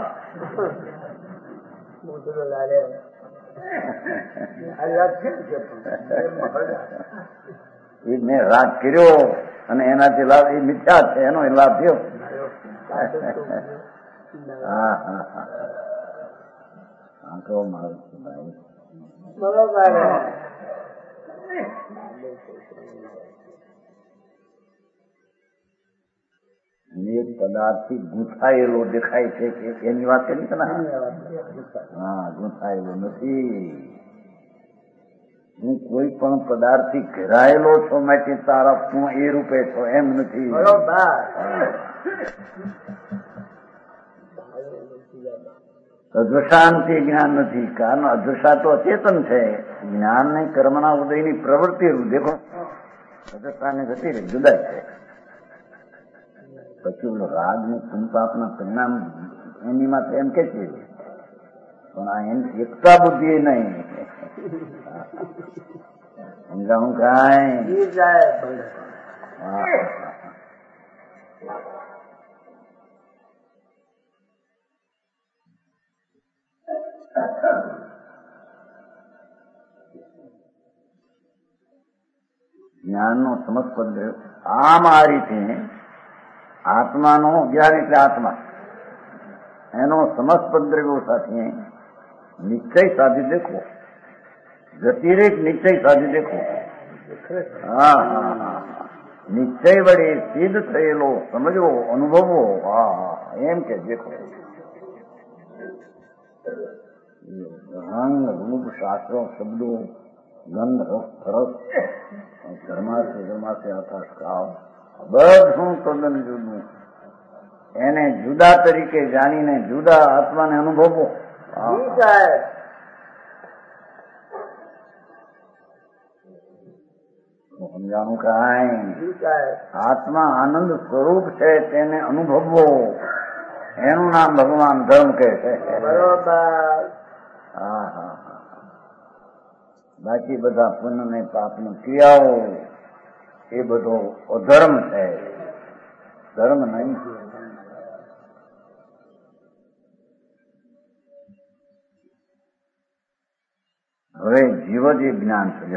એ મેં રાગ કર્યો અને એનાથી લાભ એ મિથ્યા છે, એનો લાભ થયો. હા હા હા આંકડો મારું છું ભાઈ. બરોબર. એક પદાર્થથી ગૂંથાયેલો દેખાય છે કે એની વાત કરી છે ને? હા, ગૂંથાયેલો નથી. હું કોઈ પણ પદાર્થથી ઘેરાયેલો છો માટે તારા તું એ રૂપે છો એમ નથી. અદૃશાંતિ જ્ઞાન નથી. કારણ અદૃશા તો અચેતન છે. જ્ઞાન ને કર્મના ઉદયની પ્રવૃત્તિ દેખો. અદૃશાને જતી રહી જુદા છે. પછી ઓલો રાગ ને પુનપાપના પરિણામ એની માટે એમ કે છે, પણ આ એની એકતા બુદ્ધિ નહીં. સમજાવું કાંઈ? જ્ઞાનનો સમસ્પદ આમ આ રીતે આત્માનો જ્ઞાન એટલે આત્મા એનો સમસ્પદ દ્રવ્યો સાથે નિશ્ચય સાધી દેખો. વ્યતિરેક નિશ્ચય સાધી દેખો. હા હા હા નિશ્ચય વડે સિદ્ધ થયેલો સમજવો, અનુભવવો. હા હા એમ કે દેખો. રંગ રૂપ શાસ્ત્રો શબ્દો ગંધ રસ ધર્માશે ધર્માશે આકાશ કાળ બધું તદ્દન જુદું. એને જુદા તરીકે જાણીને જુદા આત્માને અનુભવવો. સમજાણું કાંઈ? આત્મા આનંદ સ્વરૂપ છે તેને અનુભવવો. એનું નામ ભગવાન ધર્મ કહે છે. બરોબર. હા હા હા બાકી બધા પુણ્ય ને પાપની ક્રિયાઓ એ બધો અધર્મ છે, ધર્મ નહીં. હવે જીવ જ એ જ્ઞાન છે.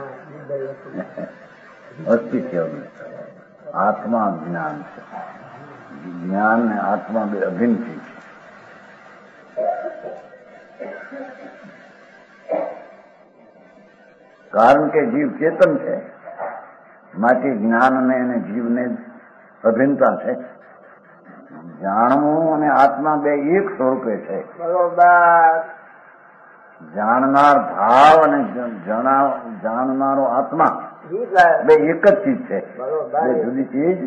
અસ્તિત્વ આત્મા જ્ઞાન છે. જ્ઞાન ને આત્મા બે અભિન્ન છે. કારણ કે જીવ ચેતન છે માટે જ્ઞાનને અને જીવને અભિન્નતા છે. જાણવું અને આત્મા બે એક સ્વરૂપે છે. બરોબર. જાણનાર ભાવ અને જાણનારો આત્મા બે એક જ ચીજ છે. બે જુદી ચીજ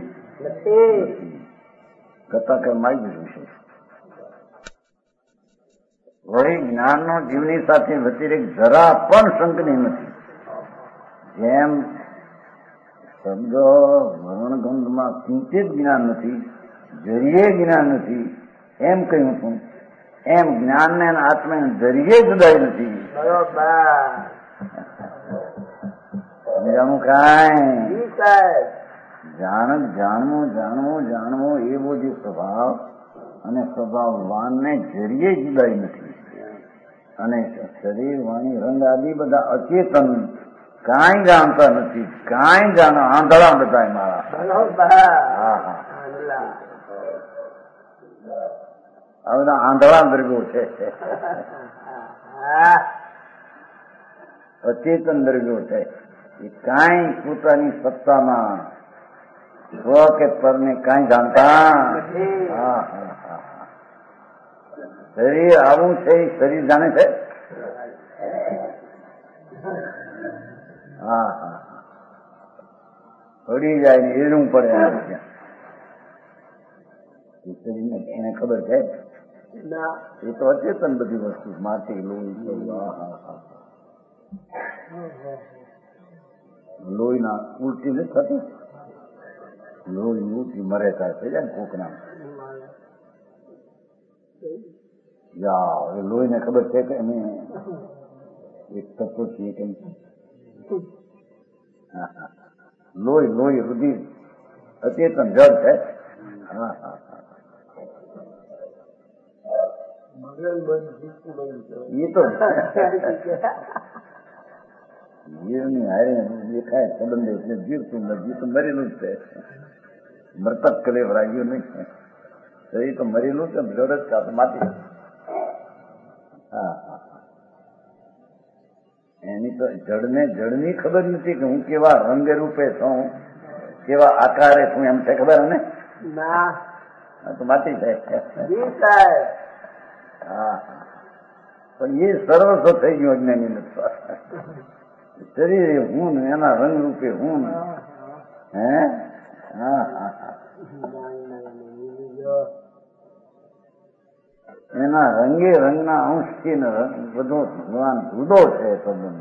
નથી. કથા કે માઈ દીધું છે. વળી જ્ઞાનનો જીવની સાથે વ્યતિરેક જરા પણ શંકની નથી. જેમ શબ્દ વર્ણગંધમાં કિંચિત જ્ઞાન નથી, જરીએ જ્ઞાન નથી એમ કહ્યું છું, એમ જ્ઞાનને આત્માને જરીએ જુદાઈ નથી. સમજાવું કાંઈ? જાણ જાણવું જાણવું જાણવું એવો જે સ્વભાવ અને સ્વભાવવાનને જરીએ જુદાઈ નથી. અને શરીર વાણી રંગ આદિ બધા અચેતન કાંઈ જાણતા નથી, કાંઈ જાણો આંધળા બધા મારા. હા હા આ બધા આંધળા દ્રવ્યો છે, અચેતન દ્રવ્યો છે. એ કાંઈ પોતાની સત્તામાં સ્વ કે પરને કાંઈ જાણતા. હા હા હા શરીર આવું છે એ શરીર જાણે છે. હા હા પડી જાય ને એનું પડે ત્યાં શરીરને એને ખબર છે એ તો અચેતન બધી વસ્તુ માટી લોહી. હા હા હા લોહીના ઉલટી નથી થતી, લોહી ઉલટી મરે થાય છે ને કોકના. યા લોહીને ખબર છે કે અમે એક તત્વ છીએ કેમ. લોહી લોહી રુધિર અચેતન જળ છે. હા હા હા એ તો જીવની હારે દેખાય સંબંધ એટલે જીવતું જીવ તો મરેલું જ છે. મૃતક કલે વરાગ્યું નહીં, શરીર તો મરેલું છે, જળ જ કાપ માટી. હા હા એની તો જળને જળની ખબર નથી કે હું કેવા રંગે રૂપે છું, કેવા આકારે છું, એમ છે ખબર ને? ના તો માટી થાય. હા પણ એ સર્વસ્વ થઈ ગયું અજ્ઞાની નથી. શરીર હું ને એના રંગ રૂપે હું ને. હે હા હા એના રંગે રંગના અંશથી ને બધો ભગવાન જુદો છે સંબંધ.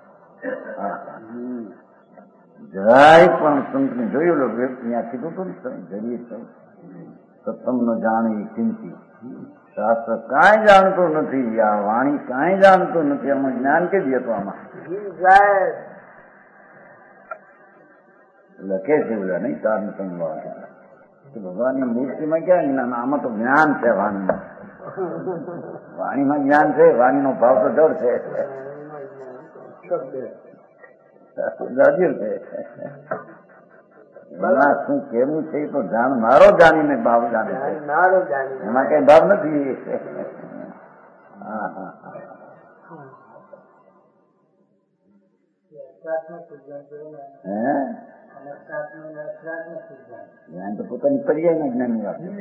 જરાય પણ સંતને જોયું લો ત્યાં કીધું હતું ને જરીએ સત્સંગ નો જાણી ચિંતી. શાસ્ત્ર કાંઈ જાણતું નથી, આ વાણી કાંઈ જાણતું નથી. આમાં જ્ઞાન કે જ હતું આમાં લખે છે બધા નહીં તારને સંગવા ભગવાનની મૂર્તિમાં ક્યાં જ્ઞાન? આમાં તો જ્ઞાન છે વાણીમાં. વાણીમાં જ્ઞાન છે, વાણીનો ભાવ તો જળ છે, જાજર છે. શું કેવું છે એ તો જાણ મારો જાણીને ભાવ જાણે છે, એમાં કઈ ભાવ નથી. હા હા હે જ્ઞાન તો પોતાની પર્યાયના જ્ઞાનની વાત છે,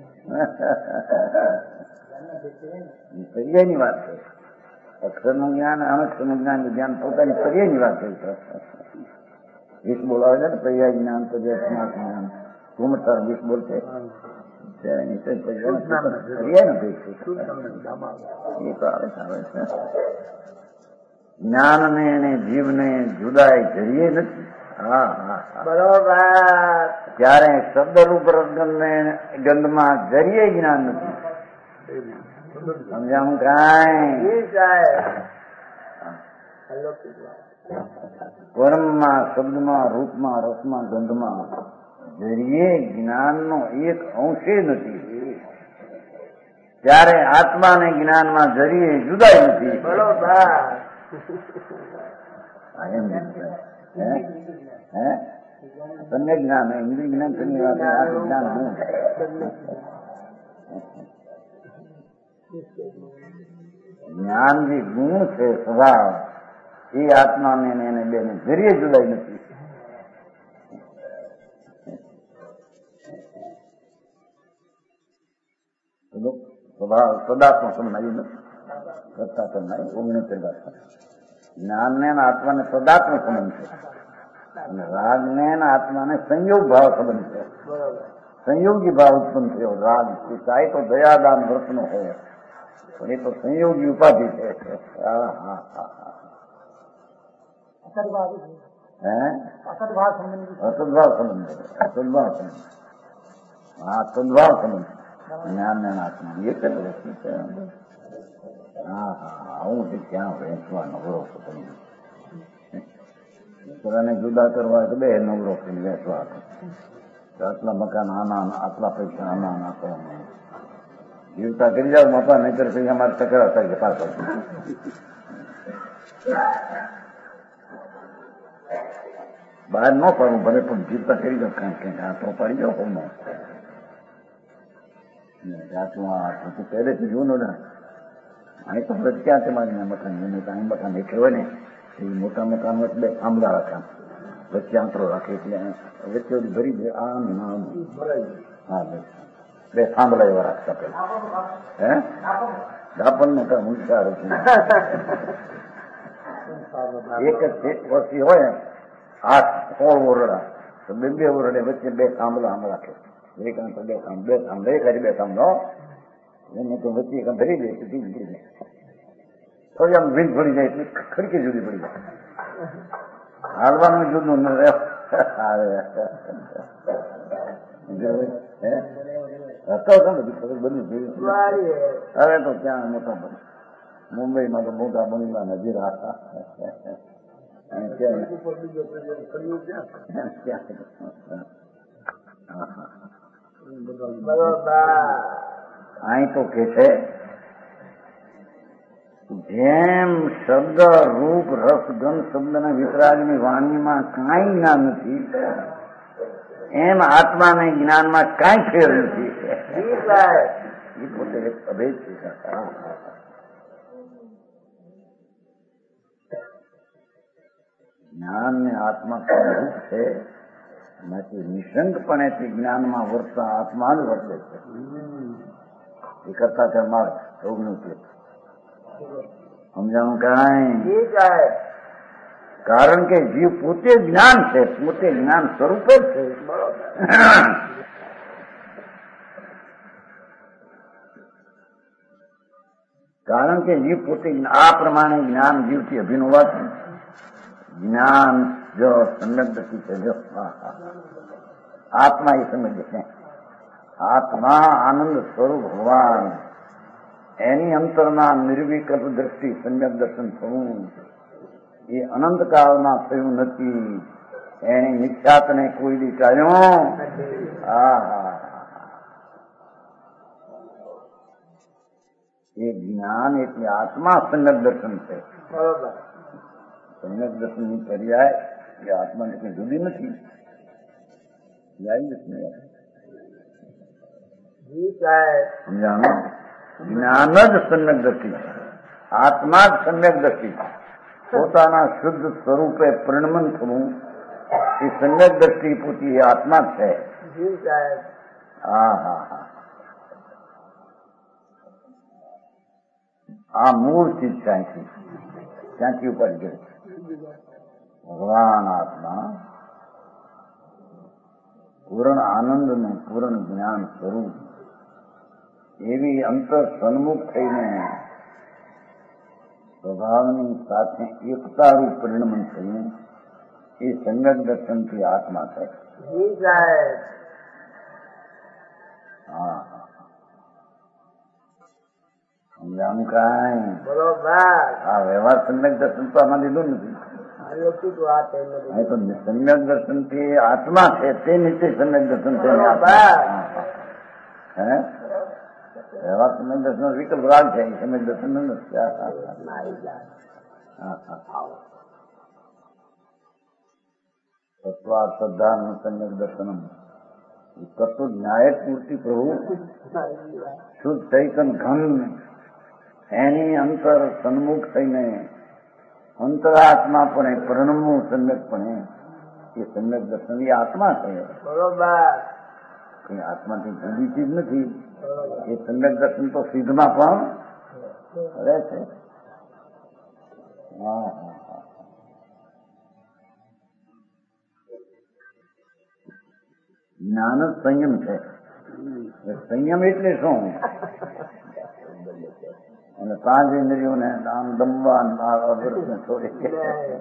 પર્યાયની વાત છે. અક્ષરનું જ્ઞાન અનક્ષરનું જ્ઞાન જ્ઞાન પોતાની પર્યાયની વાત છે. વીસ બોલાવે છે ને પર્યાય જ્ઞાન તો જ્ઞાન કુમતાર વીસ બોલશે પર્યાય નથી જ્ઞાનને અને જીવને જુદાઈ જરીએ નથી. હા હા બરોબર. ત્યારે શબ્દરૂપ રસગંધને ગંધમાં જરીએ જ્ઞાન નથી. સમજાવું કાંઈ? કર્મમાં શબ્દમાં રૂપમાં રસમાં ગંધમાં જરીએ જ્ઞાનનો એક અંશે નથી. ત્યારે આત્મા ને જ્ઞાનમાં જરીએ જુદાઈ નથી. બરોબર. તમને જ્ઞાન ઇન્દ્રિય જ્ઞાન તમને વાત જ્ઞાન શું? જ્ઞાન જે ગુણ છે સ્વભાવ એ આત્માને એને બેને જરીએ જુદાઈ નથી. સ્વભાવ સદાત્મક સમજાયું નથી કરતા સમજાય ઓગણીસ જ્ઞાનને આત્માને સદાત્મક સંબંધ છે અને રાગને આત્માને સંયોગ ભાવ સંબંધ છે. સંયોગી ભાવ ઉત્પન્ન થયો રાગ થાય તો દયાદાન વ્રતનો હોય પણ એ તો સંયોગી ઉપાધિ છે. હા હા હા હે અસદભાવ સંબંધ અસદભાવ સંબંધ હા સદભાવ સંબંધ જ્ઞાન ને આત્મા એક જ વસ્તુ છે. હા હા હું ક્યાં વહેંચવા નવરો છું. તમને જુદા કરવા તો બે નવરો થઈને વહેંચવા આટલા મકાન આના આટલા પૈસા આના આના જીવતા કરી જાવ બાપા, નહીતર પછી અમારે ટકરા થાય છે પાછળ. બહાર ન પાડવું ભલે પણ જીવતા કરી જાવ કાંઈક કંઈક હાથો પાડી જાવ કોનો જાતું આ પહેલેથી જોયું ને અહીં તો હવે ક્યાં છે મારી મકાન અહીં મકાન એ કહેવાય ને એ મોટા મકાન બે થાંભલા રાખા વચ્ચે આંતરો રાખે એટલે વચ્ચે ભરી દે આમ આમ હા બસ બે થાંભલા એવા રાખતા પેલા હે ડાપણ મોટા મુંચાર એક જ વર્ષી હોય આઠ સોળ ઓરડા તો બે બે ઓરડે વચ્ચે બે થાંભલા આમ રાખે એક આંતર બે થાંભ બે થાંભલા એક હારી બે થાંભલો એને તો વચ્ચે એક ભરી દે સીધી ભરી દે થોડી આમ વીજ ભરી જાય એટલે ખડકી જુદી પડી જાય હાલવાનું જુદું હવે તો ક્યાં મોટા બને મુંબઈમાં તો મોટા બંગલા નજીક અહીં તો કે છે જેમ શબ્દ રૂપ રસ ગંધ શબ્દના વિતરાગની વાણીમાં કાંઈ જ્ઞાન નથી એમ આત્માને જ્ઞાનમાં કાંઈ ફેર નથી. એ પોતે એક અભેદ છે. જ્ઞાન ને આત્મા રૂપ છે એનાથી નિશંકપણેથી જ્ઞાનમાં વર્તતા આત્મા જ વર્તે છે. એ કરતા છે માર્ગ ઓગણું છે સમજાણું કાંઈ કારણ કે જીવ પોતે જ્ઞાન છે, પોતે જ્ઞાન સ્વરૂપે જ છે. કારણ કે જીવ પોતે આ પ્રમાણે જ્ઞાન જીવથી અભિન્ન હોવાથી જ્ઞાન જો સંલગ્ન છે જો આત્મા એ સમજ છે. આત્મા આનંદ સ્વરૂપ ભગવાન એની અંતરના નિર્વિકલ્પ દ્રષ્ટિ સમ્યક દર્શન થવું એ અનંતકાળમાં થયું નથી. એની મિથ્યાતને કોઈ દી ટાળ્યો. એ જ્ઞાન એટલે આત્મા સમ્યક દર્શન છે. સમ્યક દર્શન ની પર્યાય એ આત્માને કઈ જુદી નથી. સમજાણું જ્ઞાન જ સમ્યક દ્રષ્ટિ છે. આત્મા જ સમ્યક દ્રષ્ટિ છે. પોતાના શુદ્ધ સ્વરૂપે પરિણમન થવું એ સમ્યક દ્રષ્ટિ પોતી એ આત્મા છે. હા હા હા આ મૂળ ચીજ ક્યાંથી ક્યાંથી ઉપર ગયો ભગવાન આત્મા પૂર્ણ આનંદ ને પૂર્ણ જ્ઞાન સ્વરૂપ એવી અંતર સન્મુખ થઈને સ્વભાવની સાથે એકતારૂપ પરિણમન થયું એ સંગત દર્શનથી આત્મા થાય. હા સમજાવું કાંઈ આ વ્યવહાર સંગત દર્શન તો આમાં લીધું નથી. સમ્યક દર્શન થી આત્મા છે તે નીચે સમ્યક દર્શન છે. હે વ્યવહાર સમ્યક દર્શન વિકલ્પ રાગ છે. સમ્યક દર્શન નથી. તત્વા શ્રદ્ધા સમ્યક દર્શન તત્વ ન્યાય મૂર્તિ પ્રભુ શુદ્ધ ચૈતન ઘન એની અંતર સન્મુખ થઈને અંતરાત્મા પણ પરિણમવું સમ્યકપણે એ સમ્યક દર્શન એ આત્મા છે. કઈ આત્માથી જુદી ચીજ નથી. એ સમ્યક દર્શન તો સિદ્ધમાં પણ રહે છે. હા હા હા જ્ઞાન જ સંયમ છે. સંયમ એટલે શું? અને પાંચ ઇન્દ્રિયોને આમ દમવા વર્ષને છોડી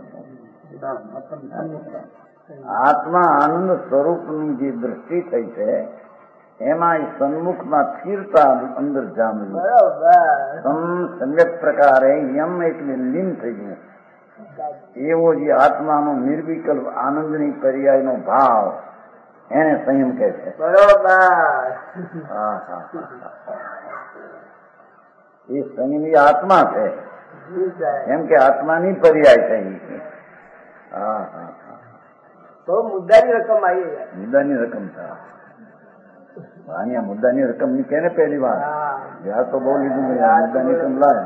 આત્મા આનંદ સ્વરૂપની જે દ્રષ્ટિ થઈ છે એમાં સન્મુખમાં સ્થિરતા અંદર જામવી સમ્યક પ્રકારે યમ એટલે લીન થઈ ગયું એવો જે આત્માનો નિર્વિકલ્પ આનંદની પર્યાયનો ભાવ એને સંયમ કહે છે. બરોબર. એ સંયમી આત્મા છે એમ કે આત્માની પર્યાય થઈ. હા હા તો મુદ્દાની રકમ આવી મુદ્દાની રકમ થાય. આની મુદ્દાની રકમ ની કેને પહેલી વાર યાર તો બહુ લીધું મુદ્દાની રકમ લાવે.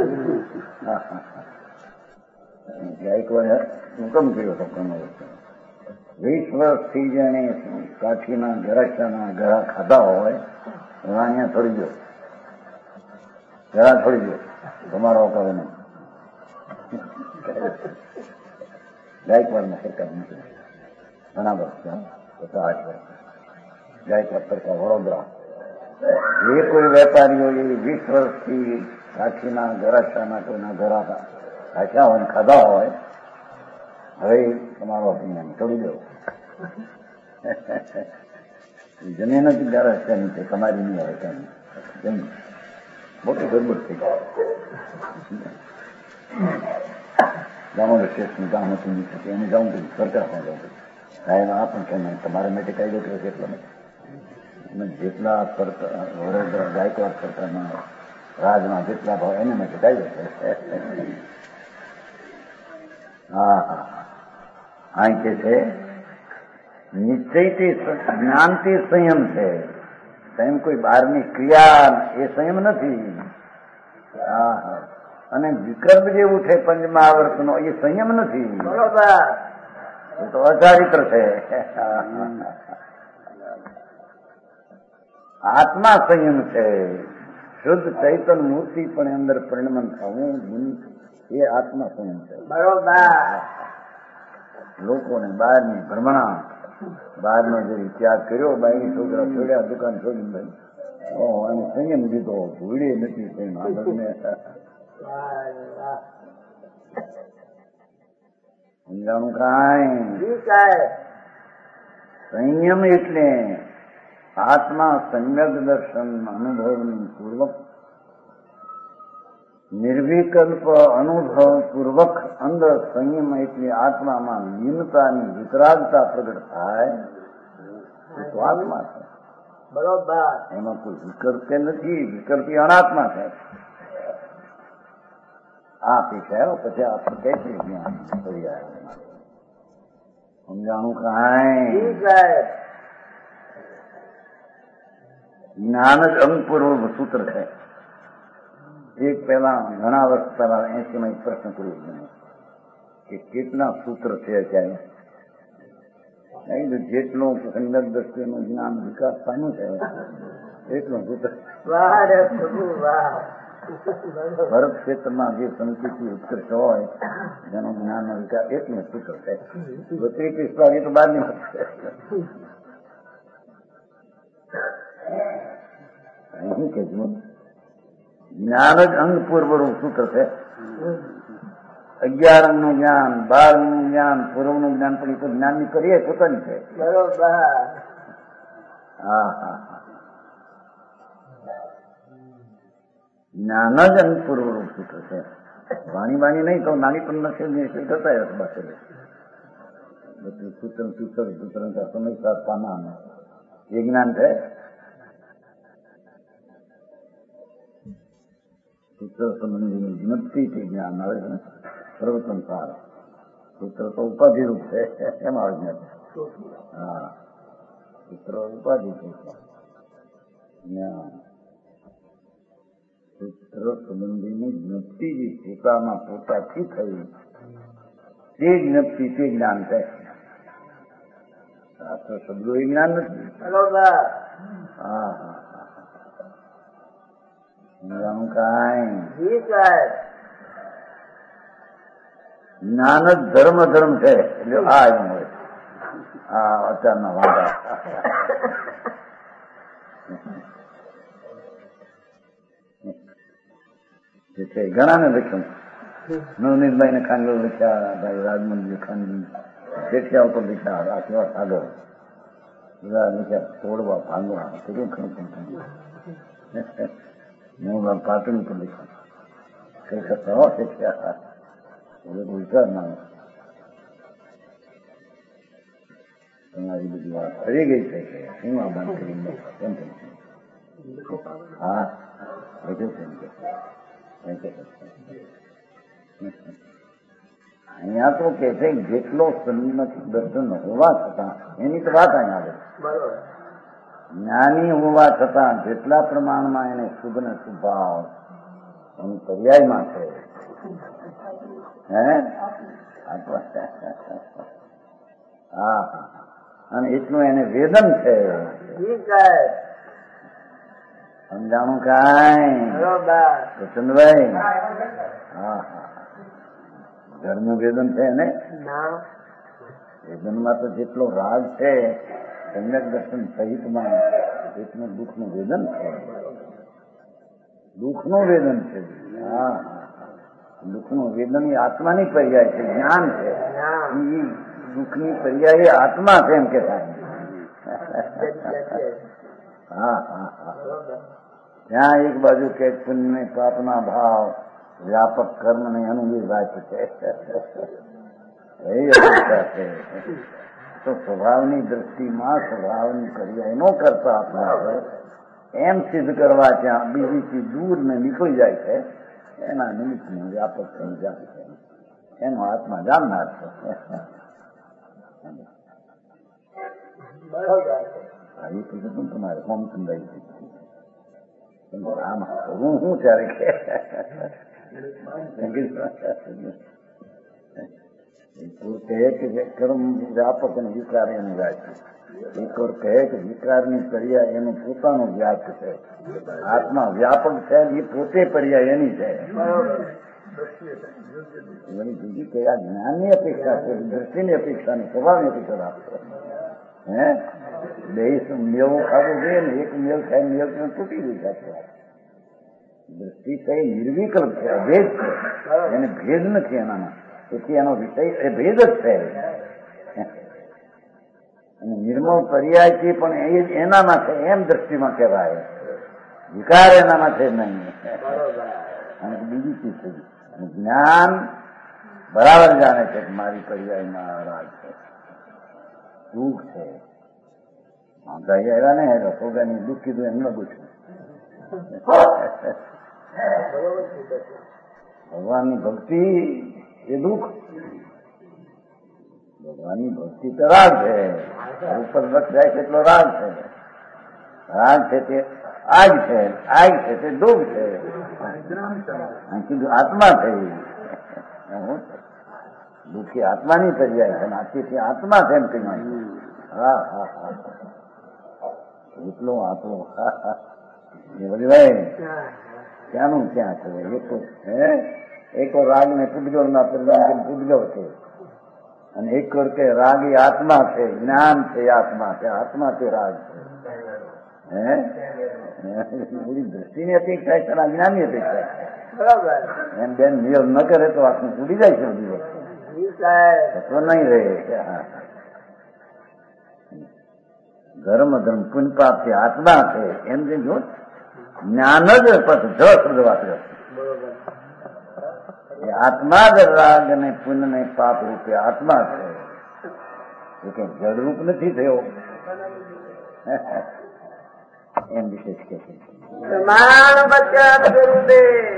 એક વાર હુકમ કર્યો હતો વીસ વર્ષથી જેને કાઠીના ગરાક્ષાના ગળા ખાધા હોય એમાં અહીંયા છોડી દો, ગળા છોડી દો, તમારો કરે નહીં. ગાયકવાડમાં સરકાર મૂકી ઘણા વર્ષ પચાસ આઠ વર્ષ ગાયકવાડ સરકાર વડોદરા એ કોઈ વેપારીઓ એ વીસ વર્ષથી કાઠીના ગરાક્ષાના કોઈના ગળા કાચ્યા હોય ખાધા હોય હવે તમારો ઓપિનિયન છોડી દો. જમીન જ ગરાક્ષાની છે તમારી નહીં આવે કેમ મોટી ગરબડ થઈ ગઈ. ગામોના સ્ટેશન ગામ હતું એને જાઉં છું સરકાર પણ જાઉં છું સાહેબ આ પણ કેમ તમારા માટે કાયદો કર્યો છે એટલા માટે અને જેટલા સરકાર વડોદરા ગાયકવાડ સરકારના રાજમાં જેટલા ભાવ એના માટે કાયદો છે. હા હા અહીં કે છે નિશ્ચયથી જ્ઞાનથી સંયમ છે. સંયમ કોઈ બહારની ક્રિયા એ સંયમ નથી. હા હા અને વિકલ્પ જેવું છે પંચમહાવર્તનો એ સંયમ નથી. બરોબર. એ તો અચારિત્ર છે. આત્મા સંયમ છે. શુદ્ધ ચૈતન મૂર્તિ પણ અંદર પરિણમન થવું એ આત્મા સંયમ છે. બરોબર. લોકોને બહારની ભ્રમણા બહારનો જે ત્યાગ કર્યો બાયની છોકરા છોડ્યા દુકાન છોડી ભાઈ અને સંયમ દીધો ભૂલે નથી સંયમ આગળને સમજાણું કાંઈ. સંયમ એટલે આત્મા સમ્યક દર્શન અનુભવની પૂર્વક નિર્વિકલ્પ અનુભવ પૂર્વક અંદર સંયમ એટલે આત્મામાં લીનતાની વિતરાગતા પ્રગટ થાય તો આત્મા છે. બરોબર. એમાં કોઈ વિકલ્પ નથી. વિકલ્પ અનાત્મા છે. આ પીછાયો પછી આપણે કઈ છે જ્ઞાન સમજાણું કાંઈ. જ્ઞાન જ અંગપૂર્વ સૂત્ર છે. એક પહેલા ઘણા વર્ષ પહેલા એસી માં એક પ્રશ્ન કર્યો કે કેટલા સૂત્ર છે અત્યારે જેટલું સંગત દ્રષ્ટિનું જ્ઞાન વિકાસ પામ્યું છે એટલું સૂત્ર. ભરત ક્ષેત્રમાં જે સંસ્કૃતિ ઉત્કર્ષ હોય જેનું જ્ઞાન નો વિકાસ એટલું સૂત્ર છે. બત્રીસ પિસ્તાળ એ તો બહાર ની વાત છે. શું કે જ્ઞાન જ અંગ પૂર્વનું સૂત્ર છે. અગિયાર અંગ નું જ્ઞાન, બાર અંગ નું જ્ઞાન, પૂર્વ નું જ્ઞાન પણ એ તો જ્ઞાન ની કરીએ પોતાની છે. બરોબર. હા હા જ્ઞાન જ અંગ પૂર્વનું સૂત્ર છે. વાણી વાણી નહીં તો નાની પણ નથી થતા હશે બસ સૂત્ર સૂત્ર સૂત્ર સમય સાત પાના એ જ્ઞાન છે. સૂત્ર સંબંધીની વિનંતીથી જ્ઞાન આવે છે. પ્રવચન સાર સૂત્ર તો ઉપાધિરૂપ છે એમ આવે જ્ઞાન. હા સૂત્ર ઉપાધિ છે જ્ઞાન. સૂત્ર સંબંધીની જ્ઞપ્તિ જે પોતામાં પોતાથી થઈ તે જ્ઞપ્તિ તે જ્ઞાન છે. શાસ્ત્ર શબ્દો એ જ્ઞાન નથી. હા હા જ્ઞાન કાંઈ જ્ઞાન જ ધર્મ ધર્મ છે એટલે આ એમ હોય. આ અચારના વાંધા છે ઘણાને લખ્યું. નવનીતભાઈ ને ખાંડલો લખ્યા, ભાઈ રાજમનજી ખાંડલી જેઠિયા ઉપર લખ્યા, આ કેવા સાગર બધા લખ્યા, તોડવા ભાંગવા કેટલું ખરું હું પાટણ ઉપર લખ્યું કઈ કરતા શીખ્યા વિચાર ના તમારી બધી વાત ફરી ગઈ છે કે શું આ બંધ કરીને કેમ કેમ હા અહીંયા તો કે છે જેટલો સન્મત દર્શન હોવા છતાં એની તો વાત અહીંયા આવે જ્ઞાની હોવા છતાં જેટલા પ્રમાણમાં એને શુભ ને શુભાવ એની પર્યાયમાં છે હે હા અને એટલું એને વેદન છે સમજાણું કાંઈ ચંદભાઈ? હા હા ઘરનું વેદન છે ને વેદનમાં તો જેટલો રાગ છે સમ્યક દર્શન સહિતમાં એટલું દુઃખનું વેદન છે. દુઃખનું વેદન છે. હા દુઃખનું વેદન એ આત્માની પર્યાય છે, જ્ઞાન છે. એ દુઃખની પર્યાય આત્મા છે એમ કે થાય. હા હા હા ત્યાં એક બાજુ કે પુણ્ય પાપના ભાવ વ્યાપક કર્મ ને એનું એ વાત છે એ અપેક્ષા છે. તો સ્વભાવની દ્રષ્ટિમાં સ્વભાવની પર્યાય નો કરતા આપણા એમ સિદ્ધ કરવા ત્યાં બીજીથી દૂર ને નીકળી જાય છે એના નિમિત્તનું વ્યાપક સમજાય છે એનો આત્મા જાણનાર છે. એ પૂછ્યું તમારે હોમ સંદાઈ આમાં હું શું ત્યારે કે કહે કે કર્મ વ્યાપક અને વિકાર એનું વ્યાજ એક વાર કહે કે વિકારની પર્યાય એનું પોતાનું વ્યાપ છે, આત્મા વ્યાપક છે એ પોતે પર્યાય એની છે. બીજી કયા જ્ઞાનની અપેક્ષા છે, દ્રષ્ટિની અપેક્ષા ને સ્વભાવની અપેક્ષા રાખશો હે બે મેવો ખાવો જોઈએ ને એક મેલ ખાઈ મેલ તૂટી ગઈ છે. દ્રષ્ટિ છે નિર્વિકલ્પ છે, અભેદ છે, એને ભેદ નથી એનામાં, તેથી એનો વિષય એ ભેદ જ છે. અને નિર્મળ પર્યાયથી પણ એ એનામાં છે એમ દ્રષ્ટિમાં કહેવાય, વિકાર એનામાં છે નહીં. અને બીજી ચીજ છે જ્ઞાન બરાબર જાણે છે કે મારી પર્યાયમાં રાગ છે, દુઃખ છે. ગાઈ આવ્યા ને રસોગાની દુઃખ કીધું એમને પૂછ્યું ભગવાનની ભક્તિ એ દુઃખ, ભગવાનની ભક્તિ તો રાગ છે, ઉપર વક્ષ જાય છે એટલો રાગ છે. રાગ છે તે આગ છે, આગ છે તે દુઃખ છે. કીધું આત્મા થઈ દુઃખી આત્માની પર્યાય છે, આથી આત્મા છે એમ કહ્યું. હા હા હા એટલો આપણો ભાઈ ક્યાંનું ક્યાં છે. એક હે એક રાગ ને પૂજગળ ના પરિણામ પૂજગળ છે અને એક કે રાગ એ આત્મા છે, જ્ઞાન છે આત્મા છે, આત્મા તે રાગ છે. હે બધી દ્રષ્ટિની અપેક્ષા છે, જ્ઞાનની અપેક્ષા છે. એમ બેન નિયમ ન કરે તો આત્મા ઉડી જાય છે બધી વસ્તુ નહીં રહે. ધર્મ ધર્મ પુણ્ય પાપ છે, આત્મા છે એમ જે જો જ્ઞાન જ પછી જ શબ્દ વાપર્યો એ આત્મા જ રાગ અને પુણ્ય ને પાપ રૂપે આત્મા છે, એ કઈ જડરૂપ નથી થયો એમ વિશેષ કે છે. પ્રમાણ બચ્ચા ગુરુદેવ